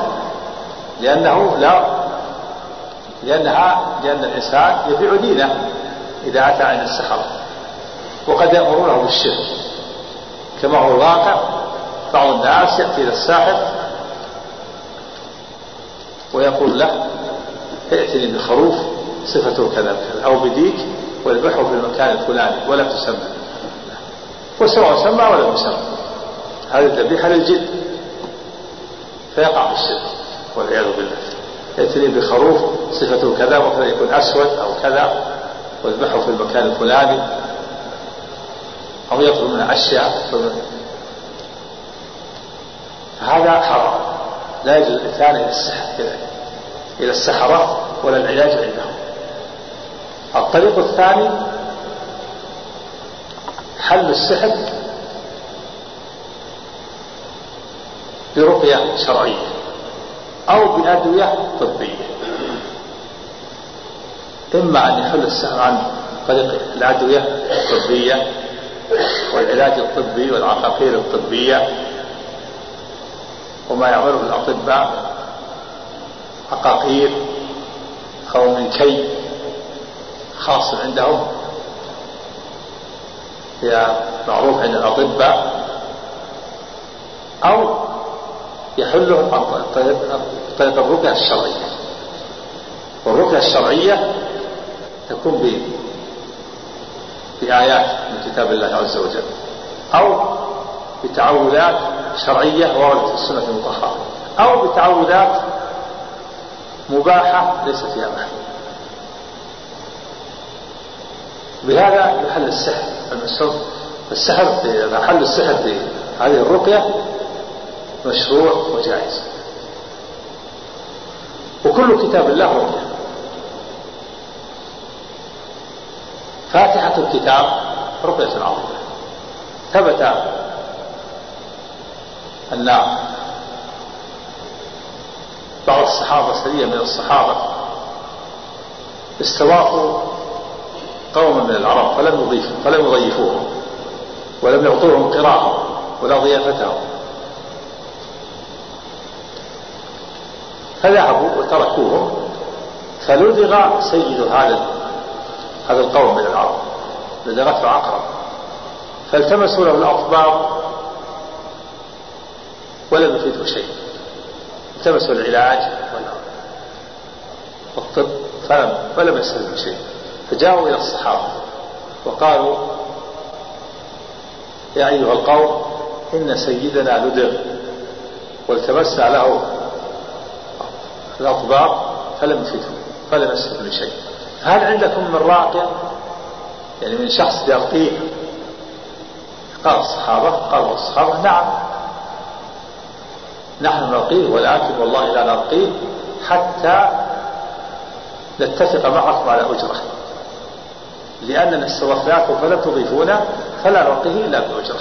S2: لأن الإنسان يبيع دينه إذا أتى عند السحرة، وقد يأمرونه بالشرك كما هو الواقع. بعض الناس يأتي إلى الساحر ويقول له: ائتني بخروف صفته كذا كذا، أو بديك واذبحه في المكان الفلاني ولا تسمى، وسواء سمى ولا يسمى. هذه الذبيحة للجن، فيقع في الشرك والعياذ بالله. ائتني بخروف صفته كذا وكذا، يكون أسود أو كذا، واذبحه في المكان الفلاني، أو يطلب منه أشياء. فهذا حرام، لا يجوز الإتيان إلى السحرة ولا العلاج عندهم. الطريق الثاني حل السحر برقية شرعية أو بأدوية طبية. إما أن يحل السحر عن طريق الأدوية الطبية والعلاج الطبي والعقاقير الطبية وما يعمله الأطباء، عقاقير أو من كي خاص عندهم هي معروف عند الأطباء، أو يحله عن طريق الرقية الشرعية. والرقية الشرعية تكون بآيات من كتاب الله عز وجل، أو بتعوذات شرعية وردت في السنة المطهرة، أو بتعوذات مباحة ليس فيها محل. بهذا يحل السحر المسحور. حل السحر في هذه الرقية مشروع وجائز. وكل كتاب الله رقية. فاتحة الكتاب رقية عظيمة. ثبت أن بعض الصحابة، سرية من الصحابة، استضافوا قوما من العرب فلم يضيفوهم ولم يعطوهم قراءهم ولا ضيافتهم، فذهبوا وتركوهم. فلدغ سيد هذا القوم من العرب، لدغته عقرب، فالتمسوا له الأطباء ولم يفيدوا شيء. التمسوا العلاج والطب فلم يستفيدوا شيء. فجاءوا إلى الصحابة وقالوا: يا أيها القوم، إن سيدنا لدغ والتمسنا له الأطباء فلم يستفيدوا شيء. هل عندكم من راقية، يعني من شخص يرقيه؟ قالوا الصحابة: نعم، نحن نرقيه، ولكن والله لا نرقيه حتى نتفق معكم على أجرة. لأننا استضفناكم فلم تضيفونا فلا نعطيه إلا بأجره.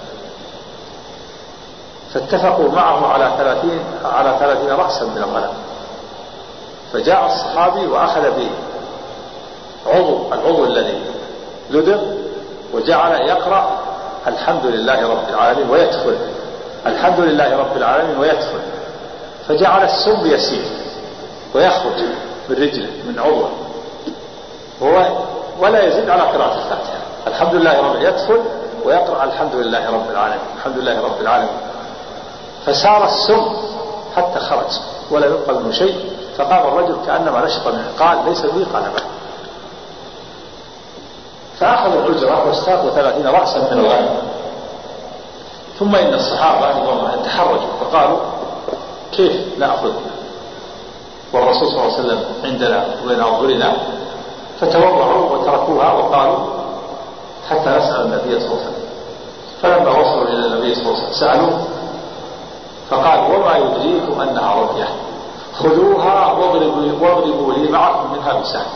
S2: فاتفقوا معه على 30 رأسا من الغنم. فجاء الصحابي وأخذ العضو الذي لدغ وجعل يقرأ الحمد لله رب العالمين ويدخل الحمد لله رب العالمين ويدخل، فجعل السم يسير ويخرج من رجله من عضوه ولا يزيد على قراءة الفاتحة. الحمد لله رب يدخل ويقرأ الحمد لله رب العالمين الحمد لله رب العالمين، فسار السم حتى خرج ولا يبقى منه شيء. فقام الرجل كأنما نشط منه، قال ليس بي، قال بل. فأخذوا الأجرة واستاقوا 30 رأسا من الغنم. ثم إن الصحابة تحرجوا فقالوا كيف نأخذ والرسول صلى الله عليه وسلم عندنا وبين أظهرنا؟ فتوضعوا وتركوها وقالوا حتى نسأل النبي صلى الله عليه وسلم. فلما وصلوا إلى النبي صلى الله عليه وسلم سألوه فقال وما يدريكم أنها رقية، خذوها واضربوا لي معكم منها بسهم،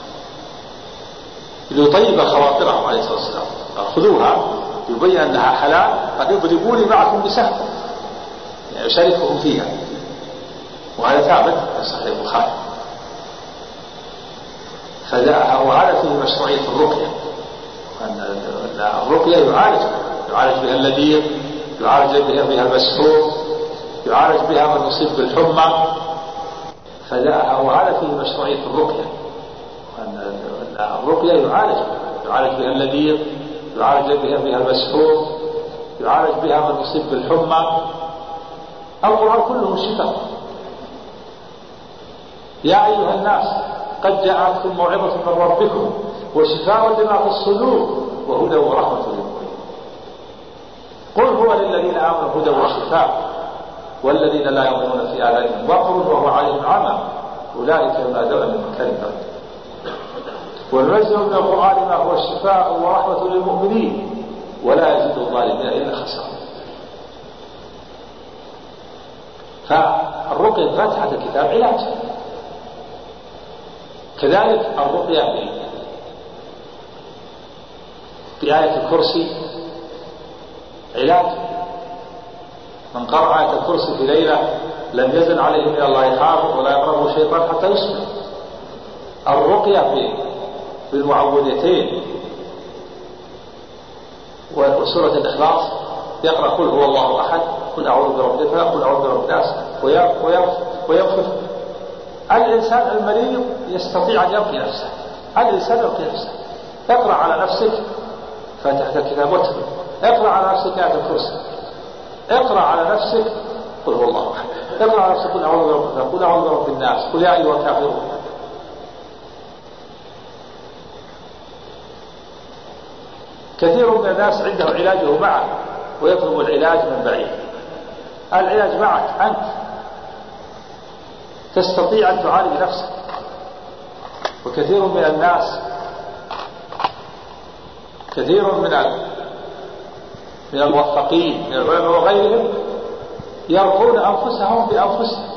S2: ليطيب خواطرهم عليه الصلاة والسلام. خذوها يبين أنها حلال، قد اضربوا لي معكم بسهم، يعني يشاركهم فيها. وهذا ثابت في صحيح البخاري. وهذا فيه مشروعية الرقية، أن الرقية يعالج بها اللذيذ، يعالج بها المسحور، يعالج بها من يصيب بالحمى. وهذا فيه مشروعية الرقية، أن الرقية يعالج بها اللذيذ، يعالج بها المسحور، يعالج بها من يصيب بالحمى. القرآن كله شفاء. يا أيها الناس قد جاءتكم موعظة من ربكم وشفاء لما في الصدور وهدى ورحمة للمؤمنين. قل هو للذين آمنوا هدى وشفاء والذين لا يؤمنون في آذانهم وقر وهو عليهم عمى أولئك ينادون من مكان بعيد. وننزل من القرآن ما هو شفاء ورحمة للمؤمنين ولا يزيد الظالمين إلا خسارة. فالرقية فاتحة الكتاب علاج. كذلك الرقية بآية الكرسي علاج. من قرأ آية الكرسي في ليلة لم يزل عليه من الله حافظ ولا يقربه شيطان حتى يصبح. الرقية بالمعوذتين وسورة الإخلاص يقرأ قل هو الله أحد، قل أعوذ برب الفلق، قل أعوذ برب الناس، وينفث. الإنسان المريض يستطيع أن يرقي نفسه. الإنسان يرقي نفسه. اقرأ على نفسك فاتحة الكتاب واتبع، اقرأ على نفسك آية الكرسي، اقرأ على نفسك قل هو الله أحد، اقرأ على نفسك قل أعوذ برب الفلق، قل أعوذ برب الناس، قل يا أيها الكافرون. كثير من الناس عنده علاجه معه ويطلب العلاج من بعيد. العلاج معك أنت، تستطيع أن تعالج نفسك. وكثير من الناس من الموفقين من العلماء وغيرهم يرقون أنفسهم بأنفسهم.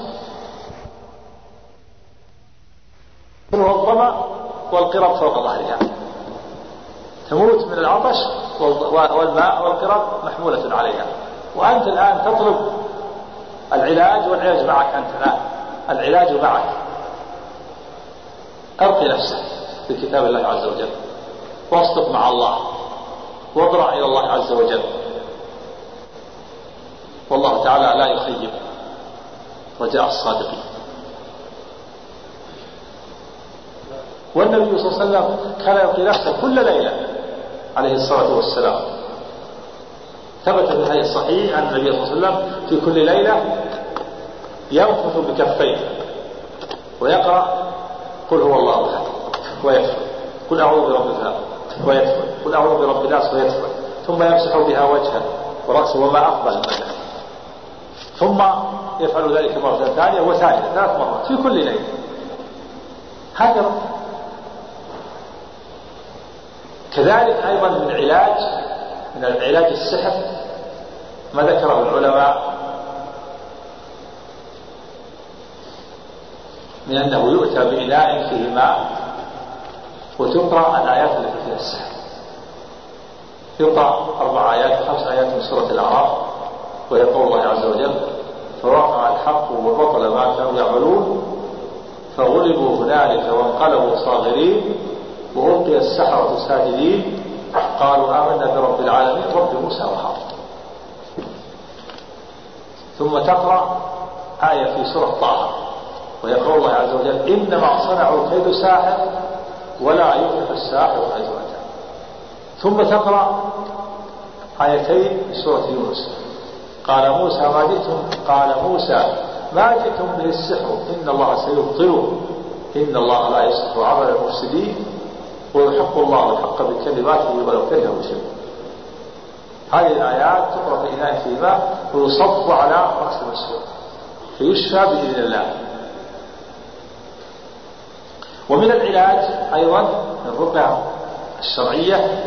S2: الظمأ والقرب فوق ظهرها، تموت من العطش والماء والقرب محمولة عليها. وأنت الآن تطلب العلاج والعلاج معك. أنت الآن العلاج معك. أرقي نفسك بكتاب الله عز وجل، واصدق مع الله، واضرع إلى الله عز وجل. والله تعالى لا يخيب رجاء الصادقين. والنبي صلى الله عليه وسلم كان يلقي نفسه كل ليلة عليه الصلاة والسلام. ثبت في الحديث الصحيح عن النبي صلى الله عليه وسلم في كل ليلة ينفث بكفيه ويقرأ قل هو الله أحد ويدخل، قل أعوذ برب الفلق ويدخل، قل أعوذ برب الناس ويدخل، ثم يمسح بها وجهه ورأسه وما أقبل المكان، ثم يفعل ذلك مرة ثانية وثالثة 3 مرات في كل ليلة. هذا كذلك أيضا من العلاج السحر ما ذكره العلماء من أنه يؤتى بإناء فيه ماء وتقرأ الآيات التي فيها السحر. يقرأ 4 آيات 5 آيات من سورة الأعراف، وهي قول الله عز وجل: فوقع الحق وبطل ما كانوا يعملون فغلبوا هنالك وانقلبوا صاغرين وألقي السحرة ساجدين قالوا آمنا برب العالمين رب موسى وهارون. ثم تقرأ آية في سورة طه، وهي قول الله عز وجل: إنما صنعوا كيد ساحر ولا يفلح الساحر حيث أتى. ثم تقرأ آيتين في سورة يونس: قال موسى ما جئتم به السحر إن الله سيبطله إن الله لا يصلح عمل المفسدين ويحق الله الحق بكلماته ولو كره المشركون. هذه الآيات تقرأ في إناء في ماء ويصب على رأس المسحور فيشفى بإذن الله. ومن العلاج أيضا من الرقية الشرعية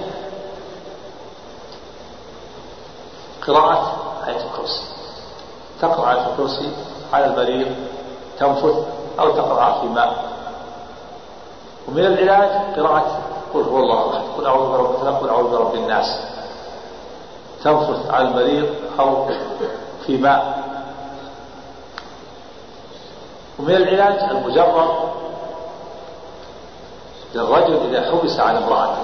S2: قراءة آية الكرسي. تقرأ آية الكرسي على المريض تنفث أو تقرأ في ماء. ومن العلاج قراءة قل هو الله أحد، قل أعوذ برب الفلق، قل أعوذ برب الناس، تنفث على المريض أو في ماء. ومن العلاج المجرب للرجل إذا حبس عن امرأته،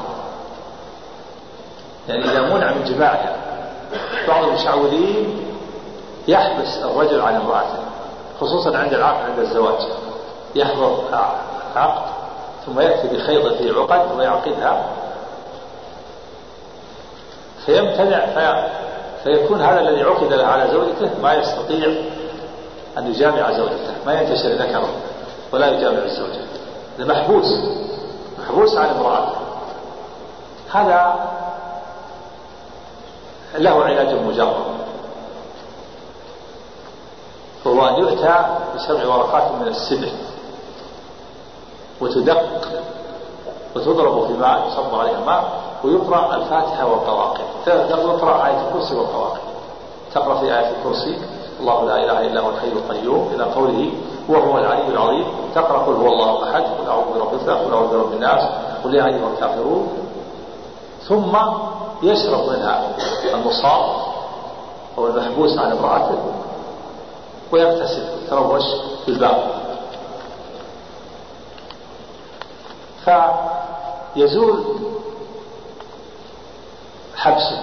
S2: يعني إذا منع من جماعها. بعض المشعوذين يحبس الرجل عن امرأته، خصوصا عند العقد، عند الزواج يحضر عقد ثم يأتي بخيطة عقد ويعقدها فيمتنع، فيكون هذا الذي عقد له على زوجته ما يستطيع أن يجامع زوجته، ما ينتشر ذكره ولا يجامع الزوجة، محبوس عن امرأته. هذا له علاج مجرب، فهو أن يؤتى ب7 ورقات من السدر وتدق وتضرب في ماء يصب عليها ماء ويقرأ الفاتحة والقواقع، تقرأ آية الكرسي والقواقع. تقرأ في آية الكرسي الله لا إله إلا هو الحي القيوم إلى قوله وهو العلي العظيم. تقرأ قل هو الله أحد، قل أعوذ برب الفلق، قل أعوذ برب الناس، قل يا أيها الكافرون. ثم يشرب منها المصاب أو المحبوس عن امرأته ويغتسل يتروش في الباب، فيزول حبسه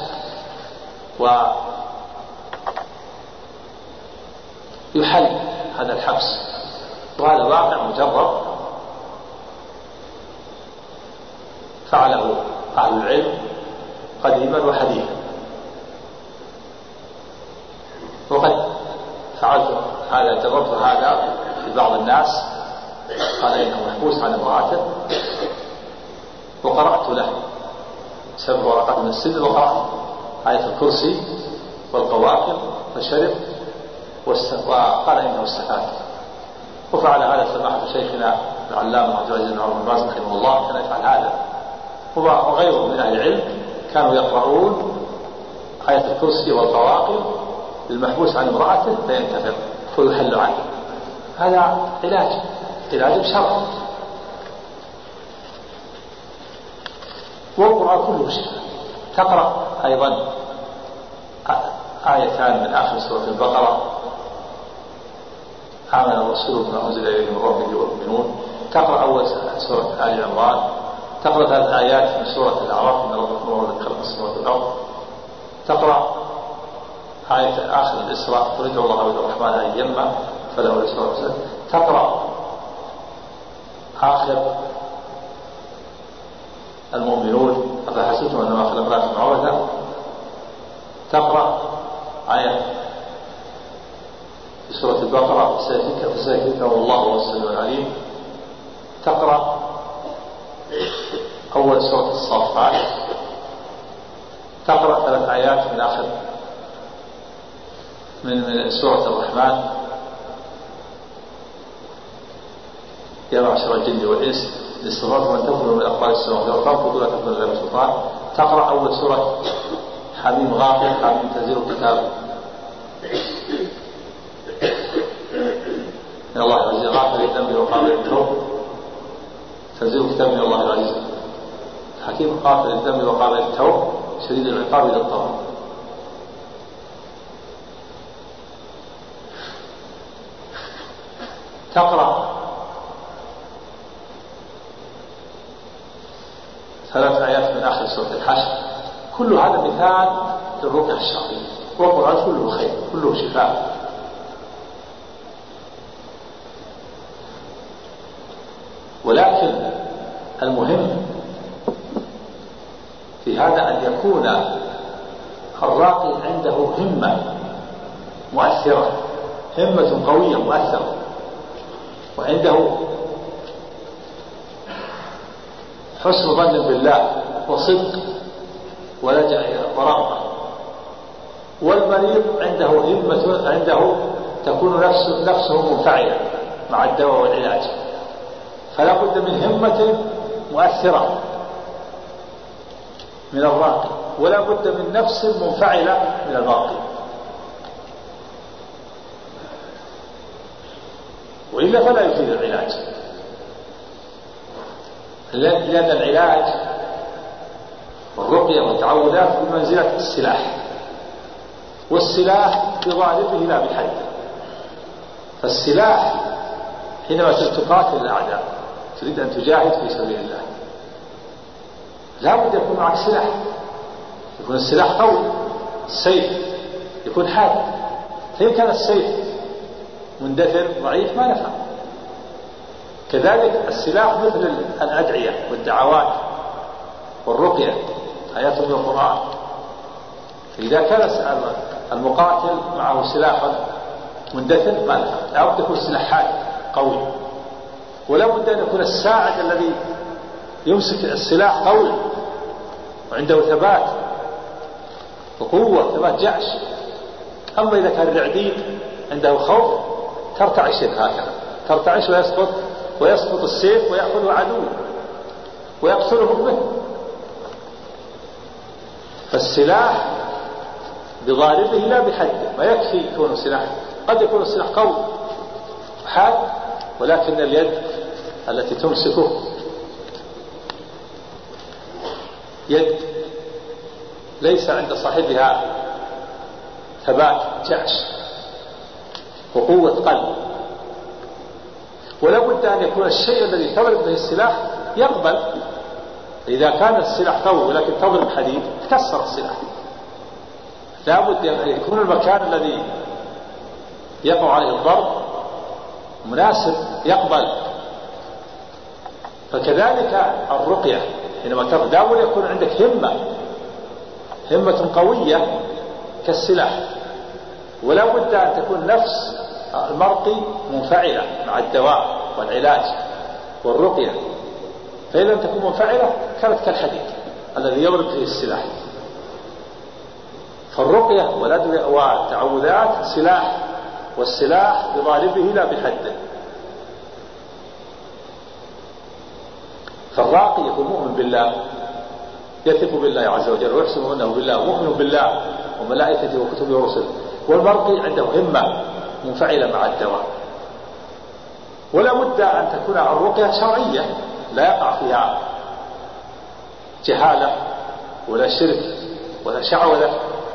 S2: ويحل هذا الحبس. وهذا واقع مجرب فعله أهل العلم قديما وحديثا. وقد فعلت هذا، جربت هذا في بعض الناس قال إنه محبوس عن امرأته وقرأت له 7 ورقات من السدر وقرأت آية الكرسي والقواقع فشرب وقال إنه استفاد. وفعل هذا سماحة شيخنا العلامة عبد العزيز بن عمر بن باز رحمه الله، كان يفعل هذا وغيره من أهل العلم كانوا يقرؤون آية الكرسي والقواقع للمحبوس عن امرأته فينتفع ويحل عنه. هذا علاج شرعي. والقرآن كله شفاء. تقرأ أيضا آيتان من آخر سورة البقرة: آمن الرسول بما أنزل إليه من ربه والمؤمنون. تقرأ أول سورة آل عمران. تقرأ 3 آيات من سورة الأعراف: إن ربكم هو الذي خلق السماوات والأرض. تقرأ آية آخر الإسراء: قل ادعوا الله وادعوا الرحمن أيما فله الأسماء الحسنى. تقرأ آخر المؤمنون: أفحسبتم أنما خلقناكم عبثا. تقرأ آية في سورة البقرة: فسيكفيكهم الله وهو السميع العليم. تقرأ أول سورة الصافات. تقرأ 3 آيات من آخر من سورة الرحمن: يا معشر الجن والإنس إن استطعتم أن تنفذوا من أقطار السماوات والأرض فانفذوا لا تنفذون إلا بسلطان. تقرأ أول سورة حميم غافر: حميم تنزيل الكتاب من الله العزيز غافر الذنب وقابل التوب. تنزيل الكتاب من الله العزيز حكيم قاتل الذنب وقابل التوب شديد العقاب للطوب. تقرأ 3 آيات من آخر سورة الحشر، كل هذا مثال للرقية الشرعية، والقرآن كله خير كله شفاء. ولكن المهم في هذا أن يكون الراقي عنده همة مؤثرة، همة قوية مؤثرة، وعنده حسن ظن بالله وصدق ولجأ إلى ورغبة. والمريض عنده همة، عنده تكون نفسه منفعلة مع الدواء والعلاج، فلا بد من همة مؤثرة من الراقي، ولا بد من نفس منفعلة من الراقي، وإلا فلا يفيد العلاج. لأن العلاج والرقية والتعوذات بمنزلة السلاح، والسلاح بغالبه لا بحد. فالسلاح حينما تقاتل الأعداء تريد أن تجاهد في سبيل الله لا بد يكون معك سلاح، يكون السلاح قوي، السيف يكون حاد. فإن كان السيف مندثر ضعيف ما نفع. كذلك السلاح مثل الأدعية والدعوات والرقية، آيات من القرآن. فإذا كان المقاتل معه سلاح مندثر ما نفع، لا بد يكون سلاح حاد قوي، ولا بد أن يكون الساعد الذي يمسك السلاح قوي وعنده ثبات وقوة، ثبات جأش. أما إذا كان الرعديد عنده خوف ترتعش هكذا، ترتعش ويسقط السيف ويأخذه عدوه ويقتله به. فالسلاح بضاربه لا بحده، ما يكفي يكون سلاح، قد يكون السلاح قوي حاد، ولكن اليد التي تمسكه يد ليس عند صاحبها ثبات جأش وقوة قلب. ولا بد أن يكون الشيء الذي تضرب به السلاح يقبل. إذا كان السلاح قوي ولكن تضرب حديد تكسر السلاح. لا بد أن يكون المكان الذي يقع عليه الضرب مناسب يقبل. فكذلك الرقية حينما تضرب لا بد يكون عندك همة قوية كالسلاح، ولا بد أن تكون نفس المرقي منفعلة مع الدواء والعلاج والرقية. فإذا لم تكون منفعلة كانت كالحديد الذي يضرب فيه السلاح. فالرقية والتعوذات سلاح، والسلاح بضاربه لا بحده. فالراقي يكون مؤمن بالله، يثق بالله عز وجل ويحسن أنه بالله، مؤمن بالله وملائكته وكتبه ورسله. والمرقي عنده همة منفعلة مع الدواء. ولا بد أن تكون الرقية شرعية لا يقع فيها جهالة ولا شرك ولا شعوذة.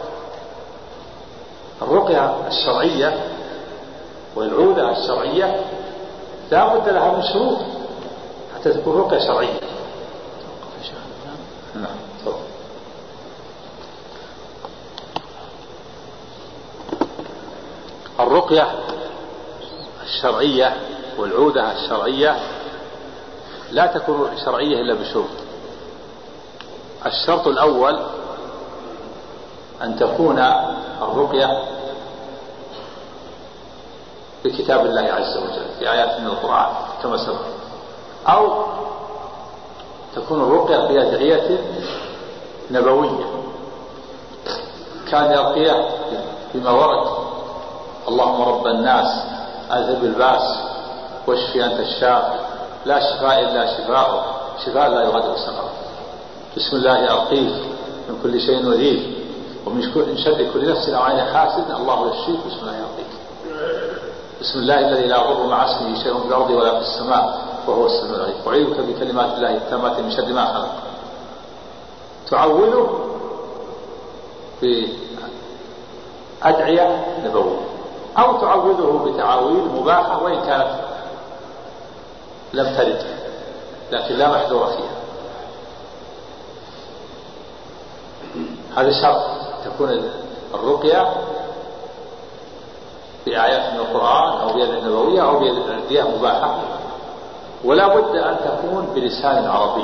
S2: الرقية الشرعية والعودة الشرعية لا بد لها من شروط حتى تكون رقية شرعية. نعم. الرقية الشرعية والعودة الشرعية لا تكون شرعية إلا بشروط. الشرط الأول أن تكون الرقية بكتاب الله عز وجل في آيات من القرآن كما سبق، أو تكون الرقية بأدعية نبوية كان يرقيه بما ورد: اللهم رب الناس أذهب الباس واشفي أنت الشافي لا شفاء إلا شفاءك شفاء لا يغادر سقما، بسم الله أرقيك من كل شيء وذيك ومن شر كل نفس أو عين حاسد الله يشفيك بسم الله يرقيك، بسم الله الذي لا يضر مع اسمه شيء في الأرض ولا في السماء وهو السميع العليم، أعيذك بكلمات الله التامات من شر ما خلق تعوله بأدعية نبوية أو تعوذه بتعاويذ مباحة وإن كانت لم ترد لكن لا محذور فيها. هذا شرط تكون الرقية بآيات من القرآن أو بيد النبوية أو بيد الأدعية مباحة، ولا بد أن تكون بلسان عربي.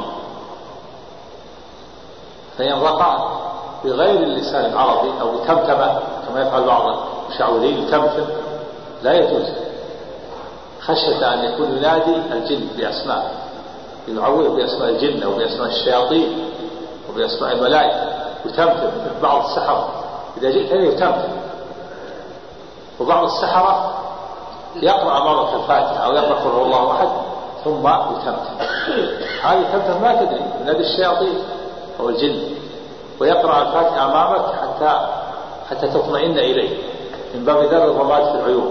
S2: فإن رقى بغير اللسان العربي أو بتمتمة كما يفعل بعض المشعوذين تمتم لا يجوز، خشية أن يكون ينادي الجن بأسماء، يعوذ بأسماء الجن أو بأسماء الشياطين وبأسماء الملائكة وتمتم. بعض السحرة إذا جئت يتمتم، وبعض السحرة يقرأ بعض الفاتحة أو يقرأ قل هو الله أحد ثم يتمتم. هذه تمتم ما تدري ينادي الشياطين أو الجن، ويقرأ الفاتحة أمامك حتى تطمئن إليه من باب ذر الرماد في العيون.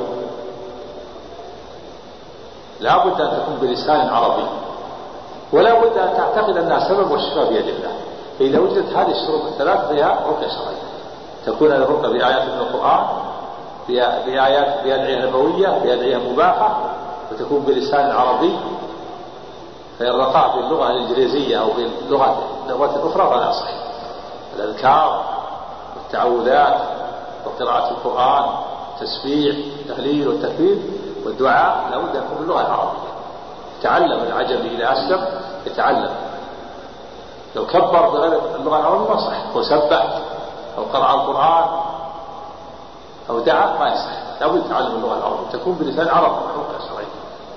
S2: لا بد أن تكون بلسان عربي، ولا بد أن تعتقد أنها سبب والشفاء بيد الله. فإذا وجدت هذه الشروط الثلاث فيها رقية شرعية، تكون الرقية بآيات من القرآن، بآيات بأدعية نبوية، بأدعية مباحة، وتكون بلسان عربي. فالرقاء باللغة الإنجليزية أو باللغات الأخرى فلا صح. الأذكار والتعوذات وقراءة القرآن، التسبيح والتهليل والتكبير والدعاء لا بد أن يكون باللغة العربية. يتعلم العجمي إذا أسلم يتعلم، لو كبر بغير اللغة العربية ما صح، وسبح أو قرأ القرآن أو دعا ما يصح. لا بد يتعلم اللغة العربية، تكون بلسان عربي حقوق شرعية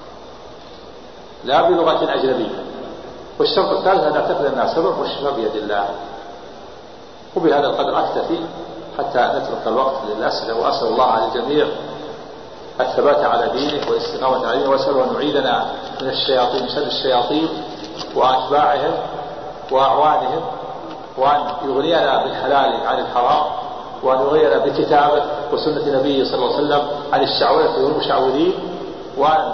S2: لا بلغة أجنبية. والشرط الثالث أن نعتقد أنها سبب والشفاء بيد الله. وبهذا القدر أكتفي حتى نترك الوقت للأسئلة، وأسأل الله على الجميع الثبات على دينه والاستقامة على دينه، وأسأل أن يعيدنا من الشياطين، من شر الشياطين وأتباعهم وأعوانهم، وأن يغنينا بالحلال عن الحرام، وأن يغنينا بكتابه وسنة نبيه صلى الله عليه وسلم عن الشعوذة والمشعوذين، وأن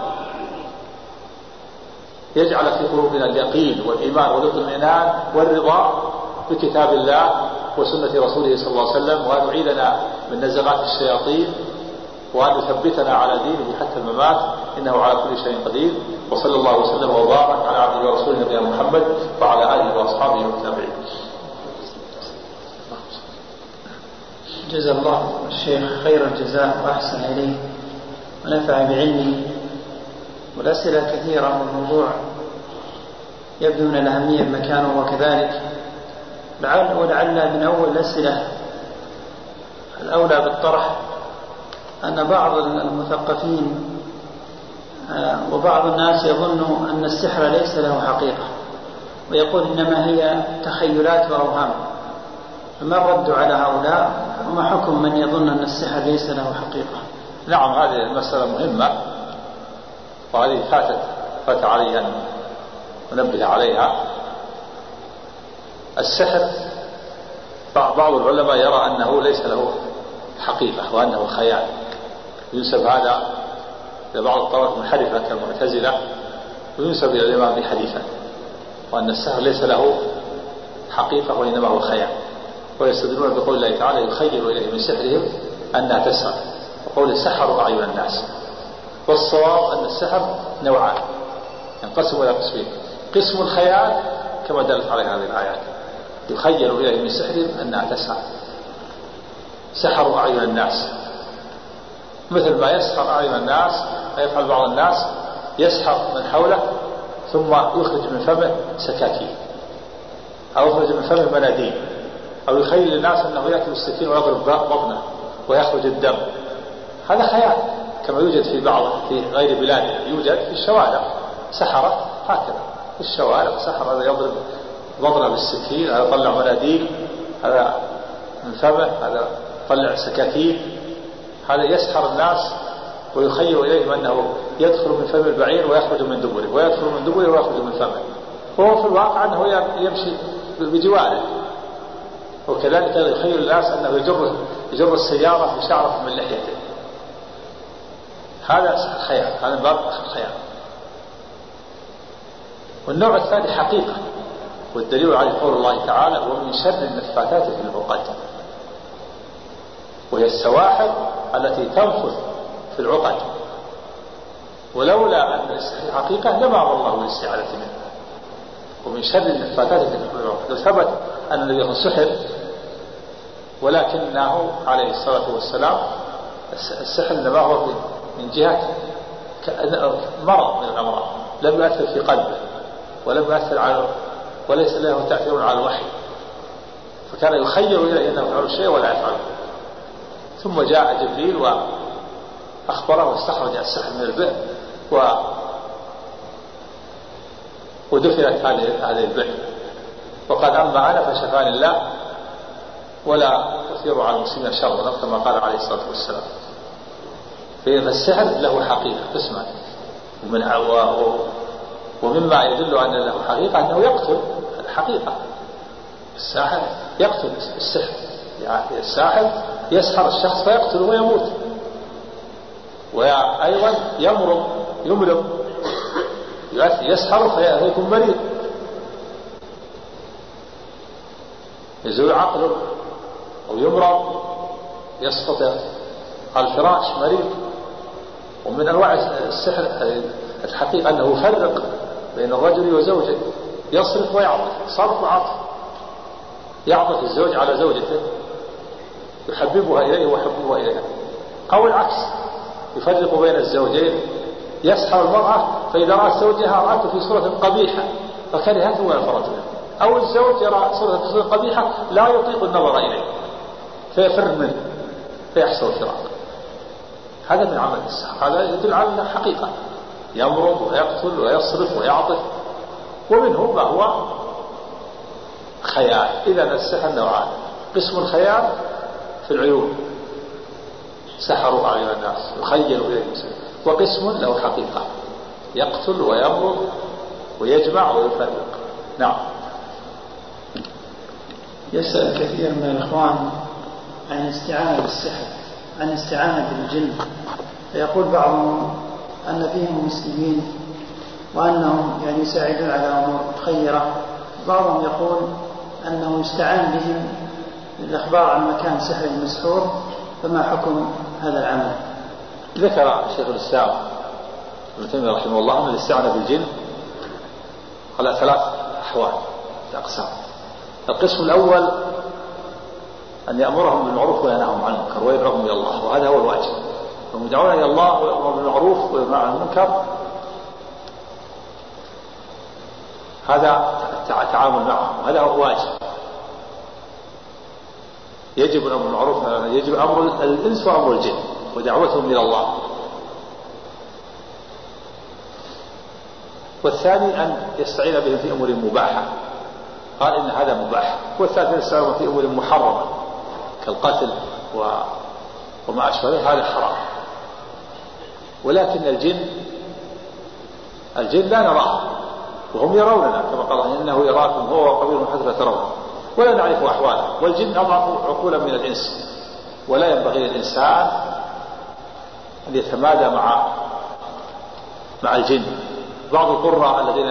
S2: يجعل في قلوبنا اليقين والإيمان والاطمئنان والرضا بكتاب الله وسنة رسوله صلى الله عليه وسلم، وأن يعيدنا من نزغات الشياطين، وأن يثبتنا على دينه حتى الممات، إنه على كل شيء قدير. وصلى الله وسلم وبارك على عبده ورسوله نبينا محمد وعلى آله وأصحابه والتابعين.
S1: جزا الله الشيخ خير الجزاء وأحسن إليه ونفع بعلمه. والأسئلة كثيرة والموضوع يبدو من الأهمية مكانه وكذلك. ولعل من أول الأسئلة الأولى بالطرح أن بعض المثقفين وبعض الناس يظن أن السحر ليس له حقيقة، ويقول إنما هي تخيلات وأوهام. فما الرد على هؤلاء، وما حكم من يظن أن السحر ليس له حقيقة؟
S2: نعم، هذه المسألة مهمة، وهذه فات علي أن أنبه عليها. السحر بعض العلماء يرى أنه ليس له حقيقة وأنه خيال، ينسب هذا لبعض الطوائف المنحرفة كالمعتزلة، وينسب إلى الإمام أبي حنيفة، وأن السحر ليس له حقيقة وإنما هو خيال. ويستدلون بقول الله تعالى يخيل إليه من سحرهم أنها تسحر، وقول سحروا أعين الناس. والصواب أن السحر نوعان ينقسم إلى قسمين: قسم الخيال كما دلت عليه هذه الآيات، يخيل إليه من سحرهم أنها تسحر، سحروا أعين الناس، مثل ما يسحر أعين الناس، ما يفعل بعض الناس، يسحر من حوله ثم يخرج من فمه سكاكين، أو يخرج من فمه مناديل، أو يخيل للناس أنه يأتي بالسكين ويضرب بطنه ويخرج الدم. هذا خيال كما يوجد في غير بلاده، يوجد في الشوارع سحرة هكذا في الشوارع، سحر هذا يضرب بطنه بالسكين، هذا يطلع مناديل، هذا من فمه، هذا يطلع سكاكين. هذا يسحر الناس ويخيل إليهم أنه يدخل من فم البعير ويخرج من دبره، ويدخل من دبره ويخرج من فمه، وهو في الواقع أنه يمشي بجواره. وكذلك يخيل الناس أنه يجر السيارة بشعرة من لحيته. هذا خيال، هذا باب خيال. والنوع الثاني حقيقة، والدليل على قول الله تعالى ومن شر النفاثات في العقد، وهي السواحر التي تنفث في العقد، ولولا أن السحر حقيقة لما أمر الله بالاستعاذة منه. ومن شر النفاثات في العقد، لو ثبت أن النبي سحر ولكنه عليه الصلاة والسلام السحر إنما هو من جهة مرض من الأمراض لم يؤثر في قلبه ولم يؤثر على، وليس له تأثير على الوحي، فكان يخير إليه أنه يفعل الشيء ولا يفعله. ثم جاء جبريل وأخبره واستخرج السحر من البئر ودفنت هذه البئر، وقال أما أنا فشفاني الله ولا أثير على المسلمين شرا، كما قال عليه الصلاة والسلام. فإن السحر له حقيقة قسمان، ومما يدل أن له حقيقة أنه يقتل الحقيقة. الساحر يقتل السحر، يعني الساحر يسحر الشخص فيقتله ويموت، وأيضا يمرض يسحر فيكون مريض، يزول عقله أو يمرض يسقط على الفراش مريض. ومن أنواع السحر الحقيقة أنه يفرق بين الرجل وزوجه، يصرف ويعطف، صرف وعطف، يعطف الزوج على زوجته يحببها إليه ويحببها إليه، أو العكس يفرق بين الزوجين، يسحر المرأة فإذا رأت زوجها رأته في صورة قبيحة فكرهته وانفرت منه، أو الزوج يرى صورة قبيحة لا يطيق النظر إليه فيفر منه فيحصل فراق. هذا من عمل السحر، هذا يدل على حقيقة، يمرض ويقتل ويصرف ويعطف. ومنه ما هو خيال. إذا السحر نوعان، قسم الخيال في العيون سحروا أعين الناس يخيلوا إليه المسلم، وقسم له حقيقة يقتل ويمرض ويجمع ويفرق. نعم.
S1: يسأل كثير من الإخوان عن الاستعانة بالسحر، عن الاستعانة بالجن، فيقول بعضهم أن فيهم مسلمين وأنهم يعني يساعدون على أمور خيرة، بعضهم يقول أنه يستعان بهم للإخبار عن مكان سحر المسحور، فما حكم هذا العمل؟
S2: ذكر شيخ الإسلام ابن تيمية رحمه الله أن الاستعانة بالجن على 3 أحوال أقسام. القسم الأول أن يأمرهم بالمعروف وينهاهم عن المنكر ويدعوهم إلى الله، وهذا هو الواجب، هم يدعون إلى الله ويأمرون بالمعروف وينهون عن المنكر، هذا التعامل معهم، هذا هو واجب، يجب الأمر بالمعروف، يجب أمر الإنس وأمر الجن ودعوتهم إلى الله. والثاني أن يستعين بهم في أمور مباحة، قال إن هذا مباح. والثالث أن يستعين في أمور محرمة كالقتل وما أشبه هذا حرام. ولكن الجن لا نراه وهم يروننا، كما قال إنه يراكم هو وقبيله حتى لا ترونه ولا نعرف أحواله. والجن أضعف عقولا من الإنس، ولا ينبغي للإنسان أن يتمادى مع الجن. بعض القراء الذين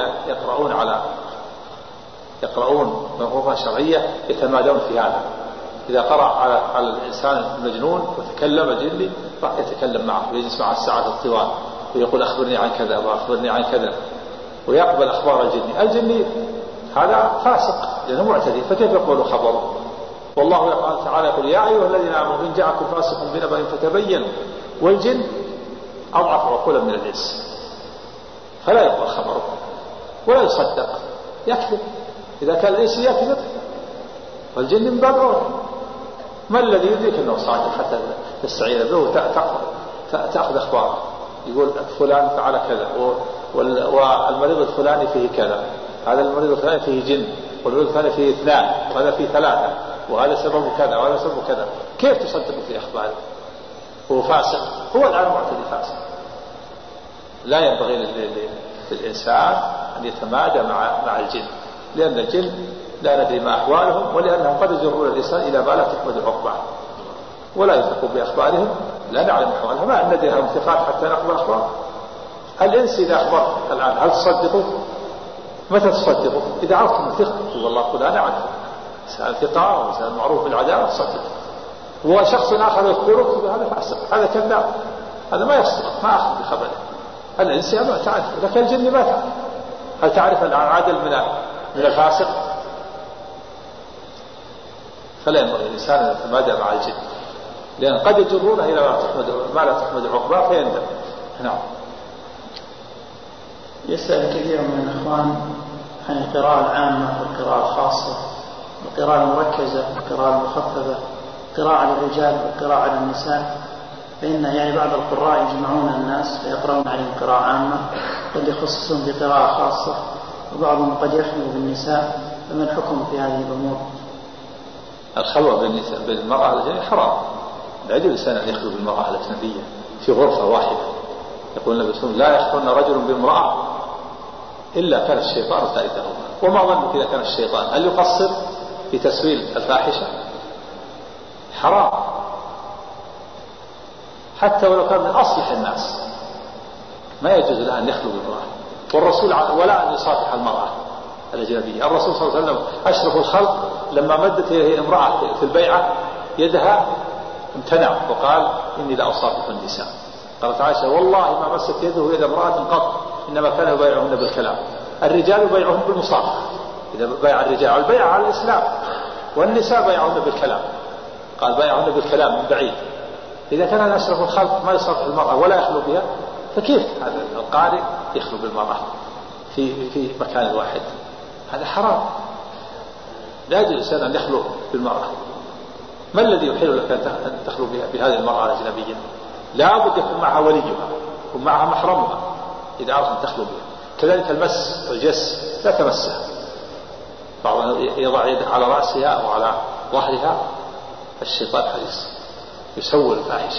S2: يقرؤون منظومة شرعية يتمادون في هذا، إذا قرأ على الإنسان المجنون وتكلم جني راح يتكلم معه ويجلس معه الساعات الطوال ويقول أخبرني عن كذا وأخبرني عن كذا، ويقبل أخبار الجني هذا فاسق لأنه معتدي، فكيف يقبل خبره؟ والله تعالى يقول يا أيها الذين آمنوا إن جاءكم فاسق بنبأ فتبينوا. والجن أضعف عقولا من الإنس، فلا يقبل خبره ولا يصدق، يكذب. إذا كان الإنس يكذب والجن من باب أولى. ما الذي يدرك أنه صادق حتى تستعين به وتأخذ أخباره؟ يقول فلان فعل كذا، والمريض الفلاني فيه كذا، هذا المريض الفلاني فيه جن، والمريض الفلاني فيه 2، وهذا فيه 3، وهذا سببه كذا وهذا سببه كذا. كيف تصدق في أخباره؟ هو فاسق، هو الآن معتدي فاسق. لا ينبغي للإنسان أن يتمادى مع الجن، لأن الجن لا ندري ما أحوالهم، ولأنهم قد يجرون الإنسان إلى ما لا تحمد عقباه، ولا يثق بأخبارهم، لا نعلم أحوالهم، ما ندري هم ثقات حتى نقبل أخبار. الإنس إذا أخبر الآن هل تصدقوا؟ متى تصدقوا؟ إذا عرفتم ثقة والله فلان يعرف إنسان ثقة وإنسان معروف بالعدالة صدق، وشخص آخر يخبرك هذا فاسق هذا كذاب هذا ما يصدق ما أخذ بخبره. الإنسان ما تعرف لكن الجن ما تعرف. هل تعرف العادل من الفاسق؟ فلا ينبغي الإنسان أن يتمادى مع الجن لأن قد يجرونه إلى ما لا تحمد عقباه فيندم. نعم.
S1: يسأل كثير من الإخوان عن القراءة العامة والقراءة الخاصة، القراءة المركزة والقراءة المخففة، القراءة على الرجال والقراءة على النساء، فإن يعني بعض القراء يجمعون الناس فيقرؤون عليهم قراءة عامة قد يخصصون بقراءة خاصة، وبعضهم قد يخلو بالنساء، فما الحكم في هذه الأمور؟
S2: الخلوة بالمرأة الأجنبية حرام، لا يجوز الإنسان أن يخلو بالمرأة الأجنبية في غرفة واحدة. يقول النبي صلى الله عليه وسلم لا يخلون رجل بامرأة إلا كان الشيطان ثالثهما. وما ظنك إذا كان الشيطان هل يقصر في تسويل الفاحشة؟ حرام حتى ولو كان من أصلح الناس ما يجوز له أن يخلو بالمرأة، والرسول ولا أن يصافح المرأة الأجنبية. الرسول صلى الله عليه وسلم أشرف الخلق لما مدت إليه امرأة في البيعة يدها امتنع وقال إني لا أصافح النساء. قالت عائشة والله ما مست يده يد امرأة قط إنما كان يبايعهن بالكلام. الرجال يبايعهن بالمصافحة إذا بايع الرجال، البيع على الإسلام، والنساء بايعهن بالكلام، قال بايعهن بالكلام من بعيد. إذا كان أشرف الخلق ما يصافح المرأة ولا يخلو بها فكيف هذا القارئ يخلو بالمرأة في مكان واحد؟ هذا حرام، لا يجوز الإنسان أن يخلو بالمرأة. ما الذي يحيل لك أن تخلو بهذه المرأة الأجنبية؟ لا بد يكون معها وليها يكون معها محرمها إذا أردت أن تخلو بها. كذلك المس والجس لا تمسها، بعضهم يضع يده على رأسها أو على ظهرها، الشيطان حريص يسول الفاحشة.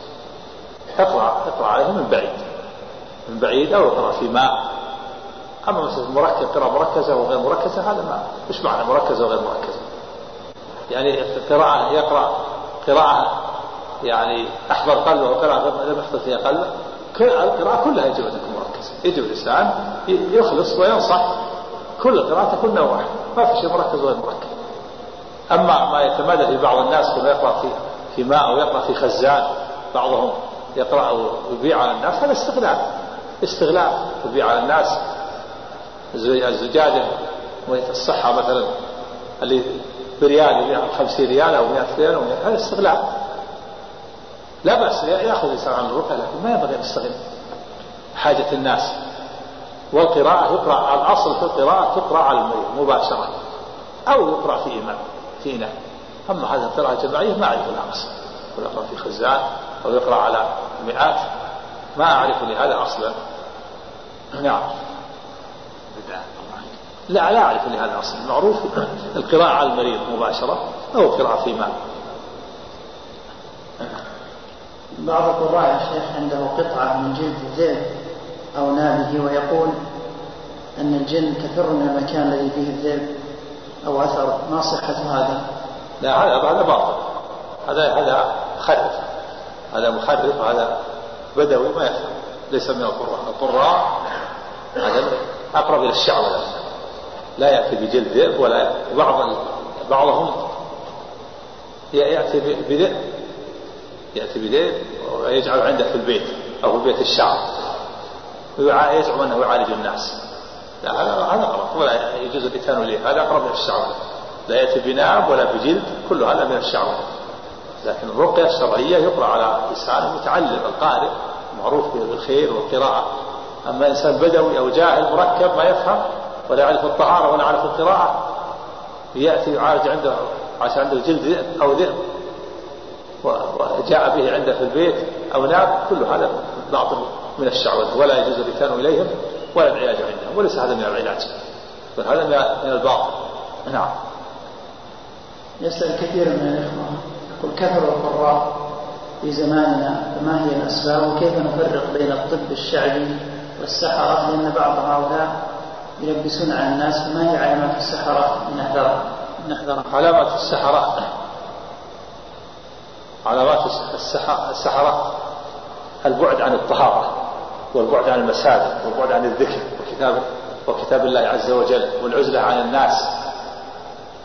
S2: اقرأ عليها من بعيد أو اقرأ في ماء. أما مثل قراءة مركزة وغير مركزة هذا ما مش معنى مركزة وغير مركزة، يعني قراءة يقرأ قراءة يعني أحضر قلبه وقراءة لم يحضر فيها قلبه، القراءة كلها يجب أن تكون مركزة. يجب الإنسان يخلص وينصح كل قراءة تكون واحد، ما في شيء مركز وغير مركز. أما ما يتمادى في بعض الناس كما يقرأ في ماء أو يقرأ في خزان، بعضهم يقرأ ويبيع على الناس، هذا استغلال يبيع على الناس. الزجاجة الصحة مثلا اللي بريال يبيع 50 ريال أو 100 ريال، هذا استغلال. لا بأس يأخذ الإنسان عن الرقى، لكن ما ينبغي أن يستغل حاجة الناس. والقراءة يقرأ الأصل في القراءة تقرأ على المريض مباشرة أو يقرأ في إناء. أما هذه القراءة الجماعية ما أعرف لها أصل، يقرأ في خزان أو يقرأ على مئات، ما أعرف لهذا أصلا. نعم. لا أعرف لهذا أصلا. المعروف القراءة على المريض مباشرة أو القراءة في ماء.
S1: بعض القراء يا شيخ عنده قطعة من جلد الذئب أو نابه ويقول أن الجن تفر من المكان الذي فيه الذئب أو أثر، ما صحة هذا؟
S2: لا هذا باطل، هذا خرف، هذا مخرف، هذا بدوي ما يفهم، ليس من القراء هذا أقرب إلى الشعوذة، لا يأتي بجلد ذئب ولا بعضهم يأتي بذئب ويجعل عنده في البيت أو في بيت الشعر ويزعم أنه يعالج الناس. لا هذا غلط ولا يجوز الإتيان إليه، هذا أقرب إلى الشعوذة، لا يأتي بناب ولا بجلد، كل هذا من الشعوذة. لكن الرقية الشرعية يقرأ على لسان متعلم القارئ معروف بالخير والقراءة. أما إنسان بدوي أو جاهل مركب ما يفهم ولا يعرف الطهارة ولا يعرف القراءة يأتي يعالج عنده عشان عنده جلد ذئب أو ذئب وجاء به عنده في البيت أو ناب، كل هذا باطل من الشعوذة ولا يجوز الإتيان إليهم ولا العلاج عندهم، وليس هذا من العلاج بل هذا من الباطل. نعم.
S1: يسأل كثير من الإخوة يقول كثر القراء في زماننا، فما هي الأسباب وكيف نفرق بين الطب الشعبي والسحرة؟ لأن بعض هؤلاء يلبسون على الناس، فما هي علامات السحرة نحذرها؟
S2: علامات السحرة البعد عن الطهارة والبعد عن المساجد والبعد عن الذكر وكتاب الله عز وجل والعزلة عن الناس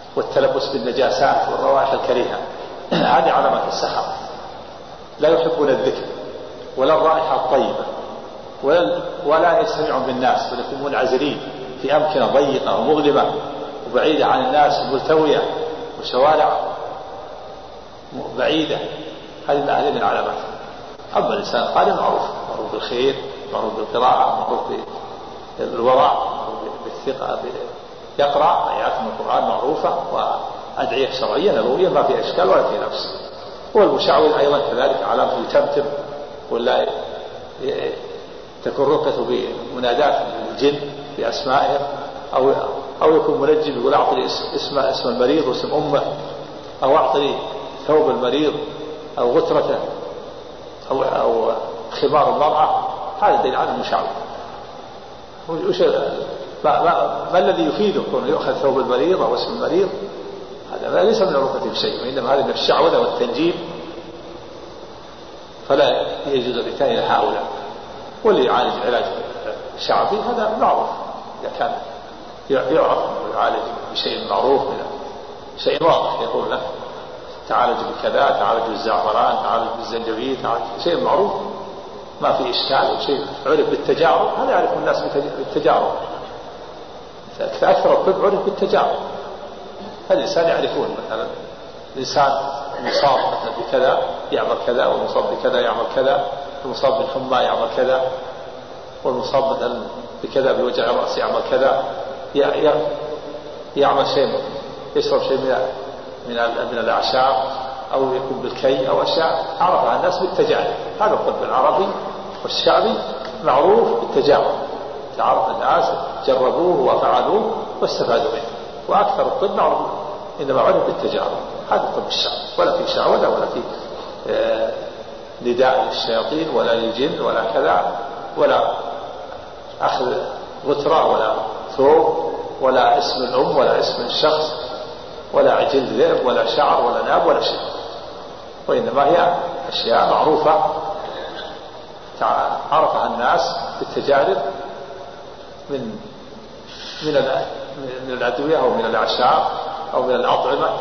S2: والتلبس بالنجاسات والروائح الكريهة، هذه علامات السحر. لا يحبون الذكر ولا الرائحة الطيبة ولا يستمعون بالناس، بل يكونون منعزلين في أمكنة ضيقة ومظلمة وبعيدة عن الناس، ملتوية وشوارع بعيدة. هذه من العلامات. أما الإنسان قال معروف بالخير، معروف بالقراءة، معروف بالوراء، معروف بالثقة، يقرأ آيات من القرآن معروفة وأدعية شرعية نبوية ما في إشكال ولا في نفس. والمشعوذ أيضا كذلك علامة يتمتم ولا تكون رقته بمنادات الجن بأسمائهم، أو يكون منجم يقول أعطني اسم المريض واسم أمه، أو أعطني ثوب المريض أو غترته أو خمار المرأة. هذا دليل على المشعوذ. ما الذي يفيده كونه يؤخذ ثوب المريض أو اسم المريض؟ هذا ليس من الرقية بشيء، وإنما هذه من الشعوذة والتنجيم، فلا يجوز الركان إلى هؤلاء. واللي يعالج علاج شعبي هذا معروف، إذا كان يعرف يعالج بشيء معروف، شيء واضح يقول له تعالج بكذا، تعالج بالزعفران، تعالج بالزنجبيل، تعالج شيء معروف ما في إشكال، وشيء عرف بالتجارب. هذا يعرف الناس بالتجارب. أكثر الطب عرف بالتجارب. الإنسان يعرفون مثلا الإنسان مصاب مثلا بكذا يعمل كذا، والمصاب بكذا يعمل كذا، المصاب بالحمى يعمل كذا، والمصاب مثلا بكذا بوجع الرأس يعمل كذا، يعمل شيء، يشرب شيء من الأعشاب، أو يكون بالكي أو أشياء عرفها الناس بالتجارب. هذا الطب العربي والشعبي معروف بالتجارب، تعرف الناس جربوه وفعلوه واستفادوا منه. وأكثر الطب معروف إنما عرف بالتجارب. هذا الطب الشعبي، ولا في شعوذة ولا في نداء للشياطين ولا للجن ولا كذا، ولا أخذ غترة ولا ثوب ولا اسم الأم ولا اسم الشخص ولا جلد ذئب ولا شعر ولا ناب ولا شيء، وإنما هي أشياء معروفة عرفها الناس بالتجارب من الأدوية أو من الأعشاب أو من الأطعمة.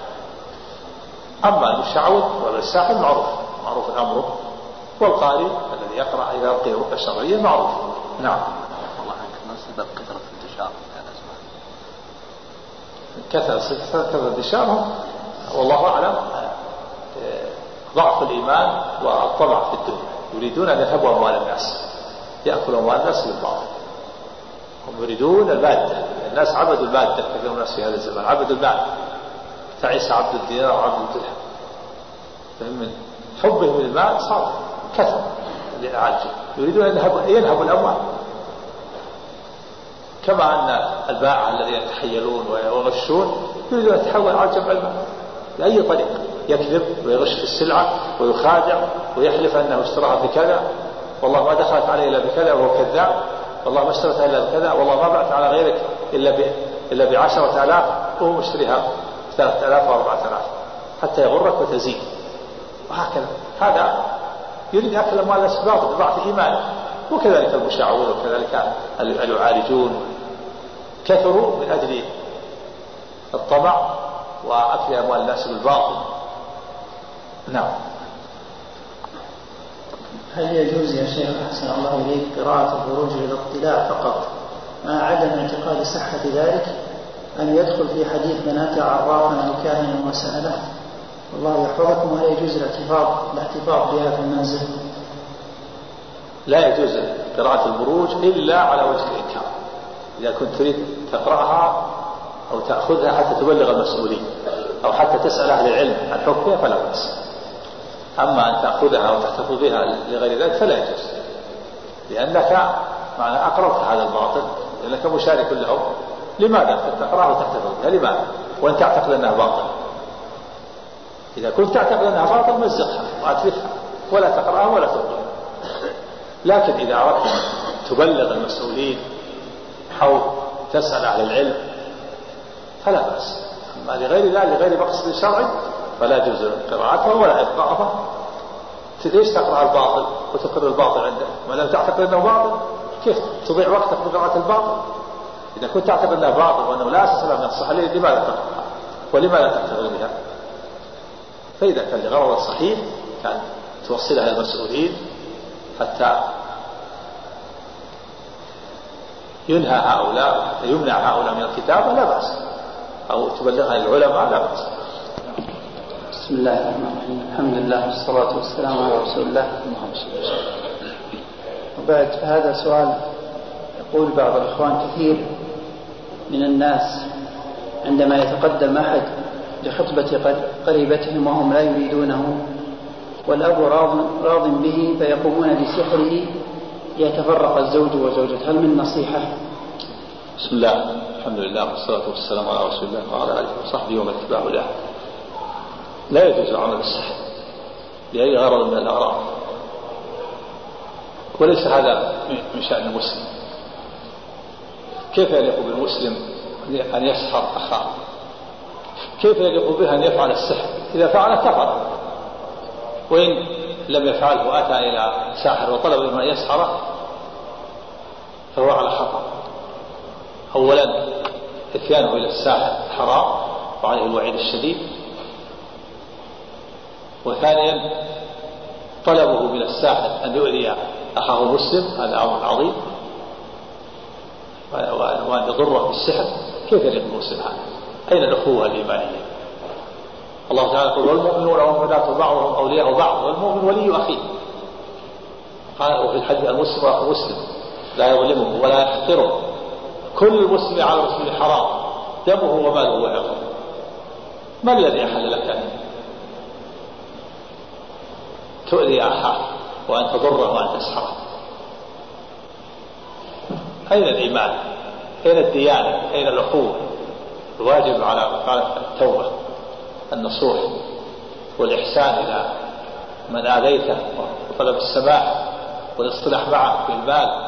S2: أما المشعوذ ولا الساحر معروف أمره، والقارئ الذي يقرأ إذا يلقي رقية شرعية معروف. نعم.
S3: والله ما سبب كثرة انتشار
S2: كثرة انتشارهم والله أعلم ضعف الإيمان والطمع في الدنيا، يريدون أن يذهبوا أموال الناس، يأكلوا أموال الناس بالباطل. هم يريدون المادة. الناس عبدوا المادة، كثير من الناس في هذا الزمان عبدوا المال، تعيس عبد الدينار وعبد الدرهم. فمن حبهم للمال صار كثر للعاجل، يريدون أن ينهبوا الأموال. كما أن البائع الذين يتحيلون ويغشون يريدون أن يتحول على جمع المال بأي طريقة، يكذب ويغش في السلعة ويخادع ويحلف أنه اشتراها بكذا، والله ما دخلت عليه إلا بكذا وهو كذاب، والله ما اشترتها إلا بكذا، والله ما بعت على غيرك إلا ب10,000 وهو مشتريها 3,000 و4,000 حتى يغرك وتزيد. وهكذا هذا يريد أكل أموال الناس باطل بضعف إيمانه. وكذلك المشعوذ وكذلك اليعالجون كثروا من أجل الطمع وأكل أموال الناس بالباطل. نعم.
S1: هل يجوز يا شيخ أحسن الله إليك قراءة الخروج للاطلاع فقط مع عدم اعتقاد صحة ذلك، أن يدخل في حديث من أتى عرافا أو كاهنا وسأله والله يحفظكم، هل يجوز الاحتفاظ بها في المنزل؟
S2: لا يجوز قراءة البروج إلا على وجه الإنكار. إذا كنت تريد تقرأها أو تأخذها حتى تبلغ المسؤولين أو حتى تسأل أهل العلم عن حكمها فلا بأس. أما أن تأخذها أو تحتفظ بها لغير ذلك فلا يجوز، لأنك معنى أقررت هذا الباطل، لأنك مشارك له. لماذا تقرأها وتحتفظ بها؟ لماذا وأنت تعتقد أنها باطل؟ إذا كنت تعتقد أنها باطل مزقها وأتركها ولا تقرأها ولا تبلغها. لكن إذا أردت تبلغ المسؤولين أو تسأل أهل العلم فلا بأس. أما لغير ذلك لغير مقصد شرعي فلا يجوز قراءتها ولا إبقاءها. ليش تقرأ الباطل وتقر الباطل عندك؟ ما لم تعتقد أنه باطل كيف تضيع وقتك في قراءة الباطل؟ إذا كنت تعتقد أنه باطل وأنه لا أساس له من الصحة لماذا تقرأها؟ ولماذا تحتفظ بها؟ فإذا كان لغرض صحيح كان توصلها المسؤولين حتى ينهى هؤلاء، حتى يمنع هؤلاء من الكتابة لا بأس، أو تبلغها للعلماء لا بأس.
S1: بسم الله الرحمن الرحيم. الحمد لله والصلاة والسلام على رسول الله محمد صلى الله عليه وسلم. وبعد، فهذا سؤال يقول بعض الإخوان: كثير من الناس عندما يتقدم أحد لخطبة قريبتهم وهم لا يريدونه والأب راض به فيقومون بسحره ليتفرق الزوج وزوجته، هل من نصيحة؟
S2: بسم الله الحمد لله والصلاة والسلام على رسول الله وعلى آله وصحبه ومن اتبعه له. لا يجوز عمل السحر لأي غرض من الأغراض، وليس هذا من شأن المسلم. كيف يليق بالمسلم أن يسحر أخاه؟ كيف يليق به أن يفعل السحر؟ إذا فعل كفر، وإن لم يفعله وأتى إلى ساحر وطلب منه أن يسحره فهو على خطر. أولا إتيانه إلى الساحر حرام وعليه الوعيد الشديد، وثانيا طلبه من الساحر أن يؤذي أخاه المسلم، هذا أمر عظيم، وأن يضره بالسحر. كيف يليق بالمسلم هذا؟ أين الأخوة الإيمانية؟ الله تعالى يقول: والمؤمنون والمؤمنات بعضهم أولياء بعض والمؤمن ولي أخيه. قال وفي الحديث: المسلم أخو مسلم لا يظلمه ولا يحقره، كل المسلم على المسلم حرام دمه وماله وعرضه. ما الذي أحل لك أن تؤذي أخاك وأن تضره وأن تسحره؟ أين الإيمان؟ أين الديانة؟ أين الأخوة؟ الواجب على التوبة النصوح والإحسان إلى من آذيته وطلب السماح والاصطلاح معه بالمال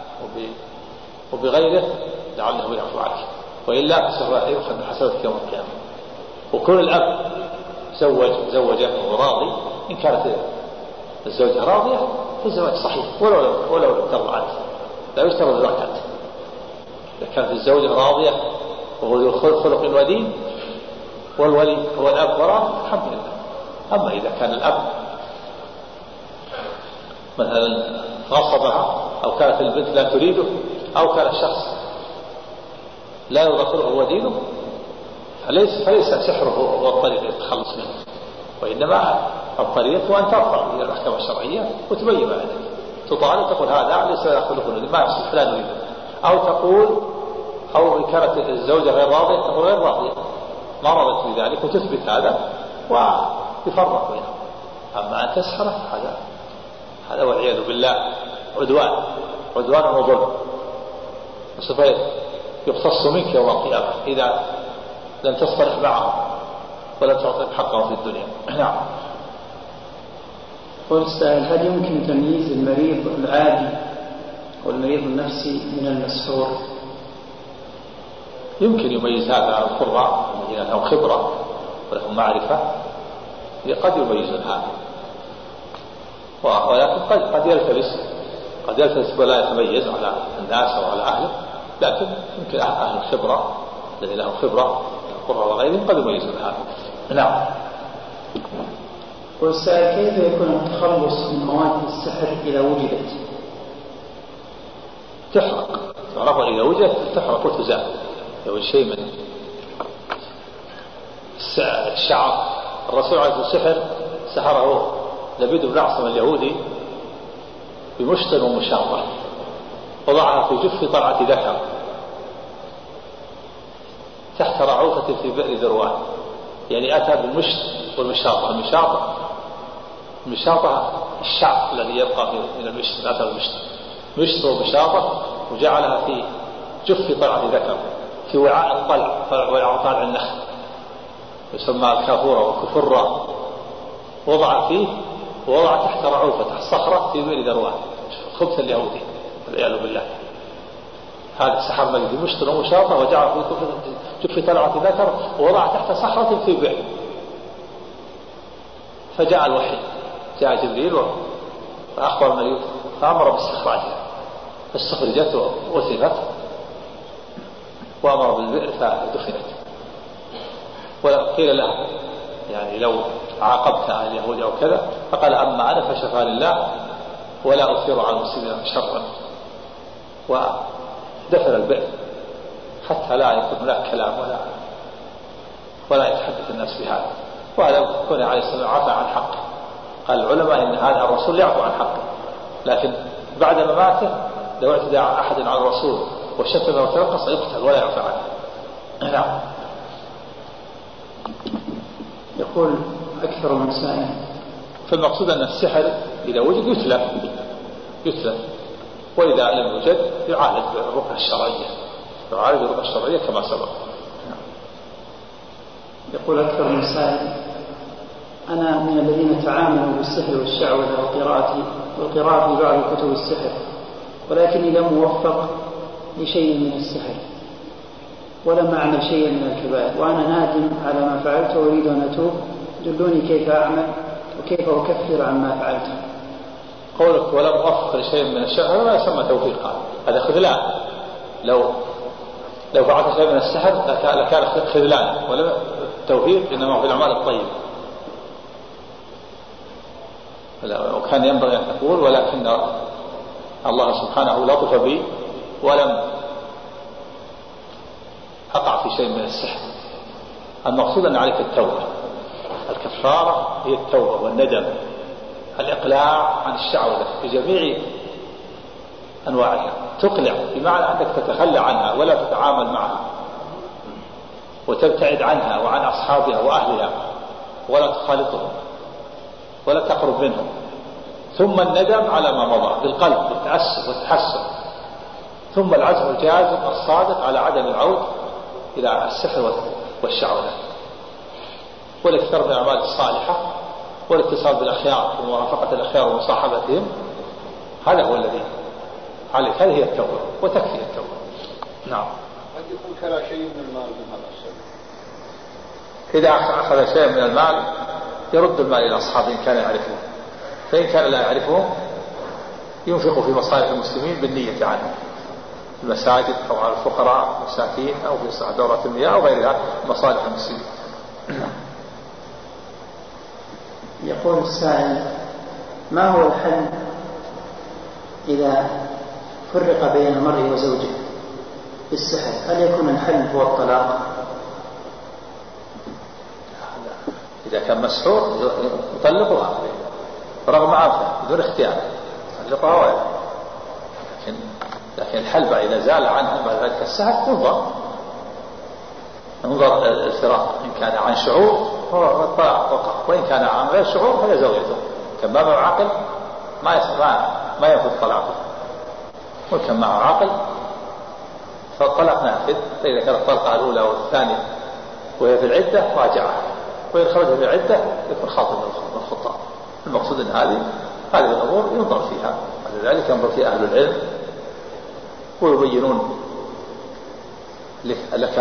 S2: وبغيره لعله يعفو عنه، وإلا فسوف يؤخذ من حسنات يوم القيامة. وكل الأب زوجه وراضي، إن كانت الزوجة راضية فالزواج صحيح ولو لم ترضى عنه، لا يشترط الزكاة. إذا كانت الزوجة راضية وهو ذو خلق ودين والولي هو الأب وراء، الحمد لله. أما إذا كان الأب مثلا غصبها، أو كانت البنت لا تريده، أو كان الشخص لا يرضى خلقه ودينه، فليس سحره هو الطريق للتخلص منه، وإنما الطريق أن ترفع إلى المحكمة الشرعية وتبين ذلك، تطالب تقول: هذا ليس خلقه ما يصلح لا نريده، أو تقول، أو إن كانت الزوجة غير راضية تقول غير راضية ما رضت بذلك وتثبت هذا ويفرق بينهم. أما أن تسحره هذا والعياذ بالله عدوان وظلم، وسوف يقتص منك يوم القيامة إذا لم تصطلح معه ولم تعطيهم حقهم في الدنيا. نعم.
S1: والسائل: هل يمكن تمييز المريض العادي والمريض النفسي من المسحور؟
S2: يمكن يميز هذا القراء الذين لهم خبرة ولهم معرفة، قد يميزون هذا، ولكن قد يلتبس ولا يتميز على الناس أو على أهله، لكن يمكن أهل الخبرة الذين لهم خبرة القراء وغيرهم قد يميزون هذا. نعم.
S1: والسائل: كيف يكون التخلص من مواد السحر إذا وجدت؟
S2: تحرق إذا وجدت تحرق وتزال. لو شيء من الشعر، الرسول عليه السحر سحره لبيد بن أعصم اليهودي بمشط ومشاطة، وضعها في جف طلعة ذكر تحت رعوفة في بئر ذروان، يعني أتى بالمشط والمشاطة. المشاطة الشعر الذي يبقى من المشط، أتى بالمشط مشط ومشاطة وجعلها في جف طلعة ذكر في وعاء الطلع وعطال النخل يسمى الكافورة والكفرة، وضع فيه ووضع تحت رعوفة تحت صخرة في بئر ذروان، خبث اليهودي والعياذ بالله. هذا سحر مجدي مشط ومشاطة وجعل في جف طلعة ذكر ووضع تحت صخرة في بئر. فجاء الوحي، جاء جبريل فأخبر النبي فأمر باستخراجها، فاستخرجت وثبت وأمر بالبئر فدفنت. وقيل له يعني لو عاقبت أهل اليهود أو كذا، فقال أما أنا فشفاني الله ولا أثير على المسلمين شرا، ودفن البئر حتى لا يكون هناك كلام ولا يتحدث الناس بهذا. وهذا كون عليه السلام عفى عن حقه. قال العلماء إن هذا الرسول يعفو عن حقه، لكن بعد مماته لو اعتدى أحد على الرسول وشتمه وتنقص يقتل ولا يعفى عنه. نعم.
S1: يقول أكثر من سائل.
S2: فالمقصود أن السحر إذا وجد يتلف، وإذا لم يوجد يعالج بالرقية الشرعية كما سبق.
S1: يقول أكثر من سائل: أنا من الذين تعاملوا بالسحر والشعوذة والقراءة في بعض كتب السحر، ولكني لم أوفق لشيء من السحر ولم أعمل شيئا من الكبائر، وأنا نادم على ما فعلت وأريد أن أتوب، دلوني كيف أعمل وكيف أكفر عما فعلته.
S2: قولك ولم أوفق لشيء من السحر لا يسمى توفيقا، هذا خذلان. لو فعلت شيء من السحر لكان خذلان، ولا توفيق إنما في الأعمال الطيبة. وكان ينبغي أن تقول ولكن الله سبحانه لطف بي ولم أقع في شيء من السحر. المقصود أن عليك التوبة، الكفارة هي التوبة والندم، الإقلاع عن الشعوذة بجميع أنواعها. تقلع بمعنى أنك تتخلى عنها ولا تتعامل معها وتبتعد عنها وعن أصحابها وأهلها ولا تخالطهم ولا تقرب منهم. ثم الندم على ما مضى بالقلب بالتأسف والتحسن، ثم العزم الجازم الصادق على عدم العود إلى السحر والشعوذة، والاكثار من الأعمال الصالحة والاتصال بالأخيار ومرافقة الأخيار ومصاحبتهم. هذا هو الذي عليك، هذه هي التوبة وتكفي التوبة. نعم.
S4: قد يكون كلا شيء من المال من هذا السبب.
S2: إذا أخذ شيء من المال يرد المال إلى أصحابه إن كان يعرفه، فإن كان لا يعرفه ينفق في مصالح المسلمين بالنية عنه، في المساجد أو على الفقراء والمساكين أو في دورة المياه أو غيرها مصالح المسلمين.
S1: يقول السائل: ما هو الحل إذا فرق بين المرء وزوجه بالسحر؟ هل يكون الحل هو الطلاق؟
S2: إذا كان مسحور يطلقها رغم عافية بدون اختيار، يطلقها ولا. لكن الحل إذا زال عنها بعد ذلك السحر ينظر الفراق، إن كان عن شعور هو الطلاق وقع، وإن كان عن غير شعور فهي زوجته. كان معه عقل ما ينفذ طلاقه، وكان معه عقل فالطلاق نافذ. فإذا كانت الطلقة الأولى والثانية وهي في العدة راجعها، وإن خرج في العدة يكون خاطئ من الخطأ. المقصود أن هذه الأمور ينظر فيها، ولذلك ينظر فيها أهل العلم ويبينون لك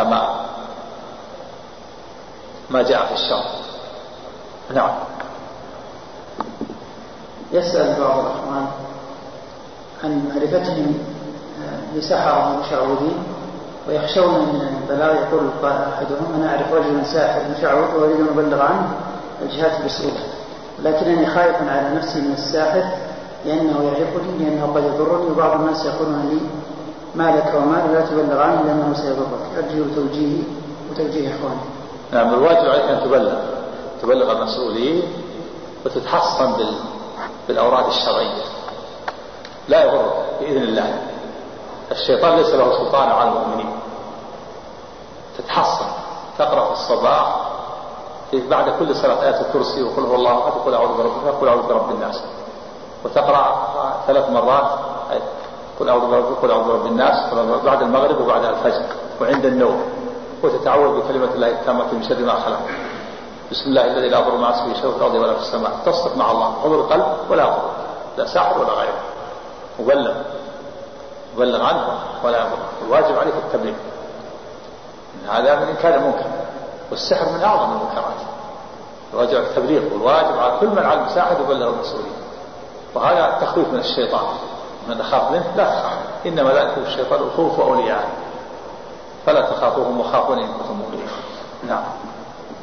S2: ما جاء في الشرع. نعم. يسأل
S1: بعض الأخوان عن معرفتهم لسحرة ومشعوذين ويخشون من البلاء. يقول أحدهم: أنا أعرف رجلا ساحر مشعوذ وأريد أن أبلغ عنه الجهات المسؤولة، لكنني خايف على نفسي من الساحر لأنه يعرفني، لأنه قد يضرني، وبعض الناس يقولون لي: ما لك وما لا تبلغ عنه لأنه سيضرك. أرجو توجيهي وتوجيه إخواني.
S2: نعم. الواجب عليك أن تبلغ المسؤولين وتتحصن بالأوراد الشرعية، لا يضر بإذن الله. الشيطان ليس له سلطان على المؤمنين. تتحصن، تقرأ في الصباح بعد كل صلاة آية الكرسي وقل هو الله أحد وقل أعوذ برب الفلق وقل أعوذ برب الناس، وتقرأ 3 مرات قل أعوذ برب الفلق وقل أعوذ برب الناس بعد المغرب وبعد الفجر وعند النوم، وتتعوذ بكلمة الله التامة من شر ما خلق. بسم الله الذي لا يضر مع اسمه شيء في الأرض ولا في السماء. تصدق مع الله حضور القلب ولا يضر، لا ساحر ولا غيره. مبلغ عنه ولا يضر. الواجب عليك التبليغ. هذا من إنكار المنكر، والسحر من أعظم المنكرات. الواجب على التبليغ، والواجب على كل من علم ساحر يبلغ المسؤولين. وهذا تخويف من الشيطان، من أخاف منه لا تخاف، إنما لا يكون الشيطان الخوف أولياءه، فلا تخافوهم وخافوني إن كنتم مؤمنين. نعم.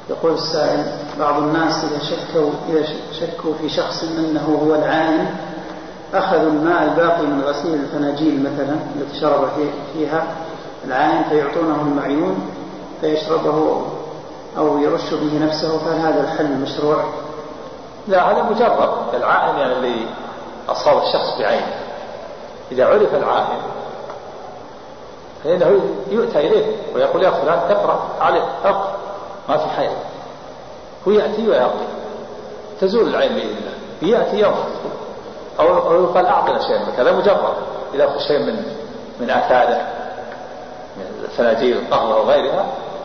S1: يقول السائل: بعض الناس إذا شكوا في شخص أنه هو العائن أخذوا الماء الباقي من غسيل الفناجيل مثلا التي شرب فيها العائن فيعطونه المعيون فيشربه أو يرش به نفسه، فهل هذا الحل مشروع؟
S2: لا، هذا مجرد العائن يعني اللي أصاب الشخص بعينه. إذا عرف العائن فإنه يؤتى إليه ويقول: يا فلان اقرأ عليه، اقرأ، ما في حيل. هو يأتي ويقضي، تزول العين بإذن الله، يأتي يوم أو يقال: أعطنا شيئا منك. هذا مجرد إذا أخذ شيء من أكاده من الفناجيل القهوة وغيرها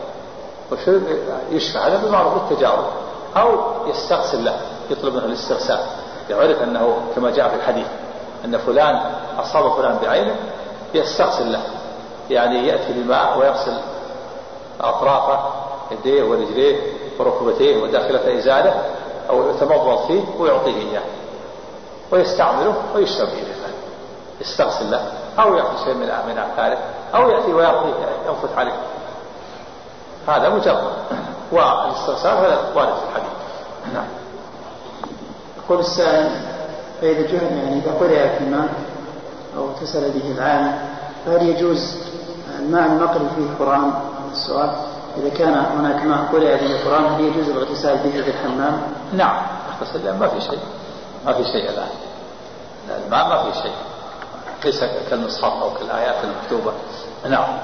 S2: يشفع، هذا بمعروف التجارب. أو يستغسل له، يطلب منه الاستغسال. يعرف أنه كما جاء في الحديث أن فلان أصاب فلان بعينه، يستغسل له، يعني يأتي بالماء ويغسل أطرافه، يديه ورجليه وركبتيه وداخلة إزاله، أو يتمضض فيه ويعطيه إياه ويستعمله ويشرب إليه، يستغسل له. أو يأخذ شيء من أعكاره، أو يأتي ويعطيه ينفث عليه. هذا مجرد، والاستغسال هذا وارد في الحديث. نعم.
S1: يقول السائل: فإذا إذا قرأ في الماء أو اغتسل به العالم فهل يجوز الماء المقري فيه القرآن؟ السؤال: إذا كان هناك ماء قرأ به القرآن هل يجوز الاغتسال به في الحمام؟
S2: نعم، اغتسل، ما في شيء، ما في شيء الآن. الماء ما في شيء، ليس كالمصحف أو كالآيات المكتوبة. نعم.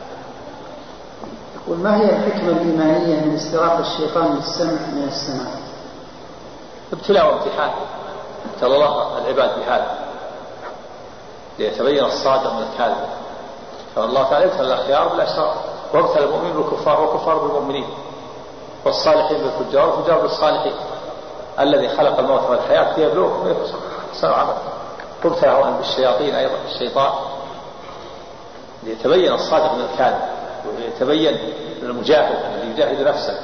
S1: يقول: ما هي الحكمة الإيمانية من استراق الشيطان للسمع من السماء؟
S2: ابتلاء وامتحان، ابتلى الله العباد بهذا ليتبين الصادق من الكاذب. فالله تعالى ابتلى الأخيار بالأشرار، وابتلى المؤمنين بالكفار والكفار بالمؤمنين، والصالحين بالفجار والفجار بالصالحين. الذي خلق الموت والحياة ليبلوكم أيكم أحسن عملا. وابتلى بالشياطين أيضا، الشيطان، ليتبين الصادق من الكاذب ويتبين المجاهد الذي يجاهد نفسه.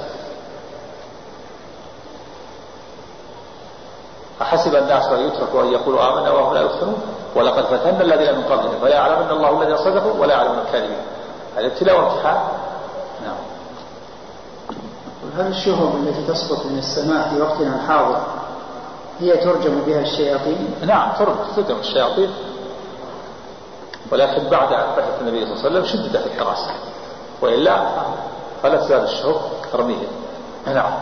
S2: أحسب الناس أن يتركوا أن يقولوا آمنا وهم لا يفتنون ولقد فتنا الذين من قبلهم فلا يعلمن الله الذين صدقوا ولا يعلمن الكاذبين. هذا ابتلاء وامتحان. نعم.
S1: هل الشهب التي تسقط من السماء في وقتنا الحاضر هي ترجم بها الشياطين؟
S2: نعم، ترجم الشياطين، ولكن بعد بعثة النبي صلى الله عليه وسلم شدد في الحراسة، وإلا فلا تزال الشهب ترميه. نعم.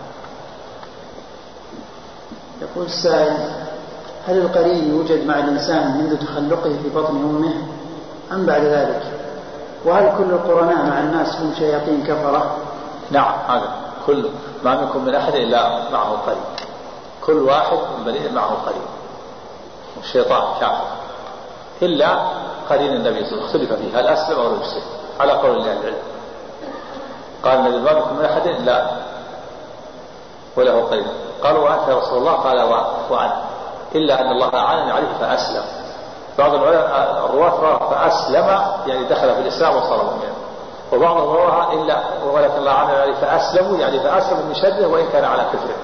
S1: يقول السائل: هل القرين يوجد مع الإنسان منذ تخلقه في بطن أمه أم بعد ذلك؟ وهل كل القرناء مع الناس هم شياطين كفرة؟
S2: نعم، هذا كل ما منكم من أحد إلا معه قرين، كل واحد من بني معه قرين، والشيطان كافر إلا قرين النبي صلى الله عليه وسلم اختلف فيه هل أسلم أو لم يسلم على قول أهل العلم. قال النبي: ما منكم من أحد إلا وله قرين. قالوا: وأنت يا رسول الله؟ قال: وأنا، إلا أن الله أعانني عليه فأسلم. بعض الرواة رأى فأسلم يعني دخل في الإسلام وصار مؤمنا، وبعض الرواة إلا ولكن الله أعانني عليه فأسلموا يعني فأسلموا من شره وإن كان على كفره.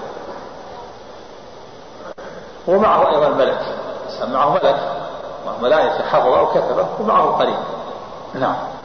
S2: ومعه أيضا ملك، معه ملك، معه ملائكة حفظة أو كفرة، ومعه قرين. نعم.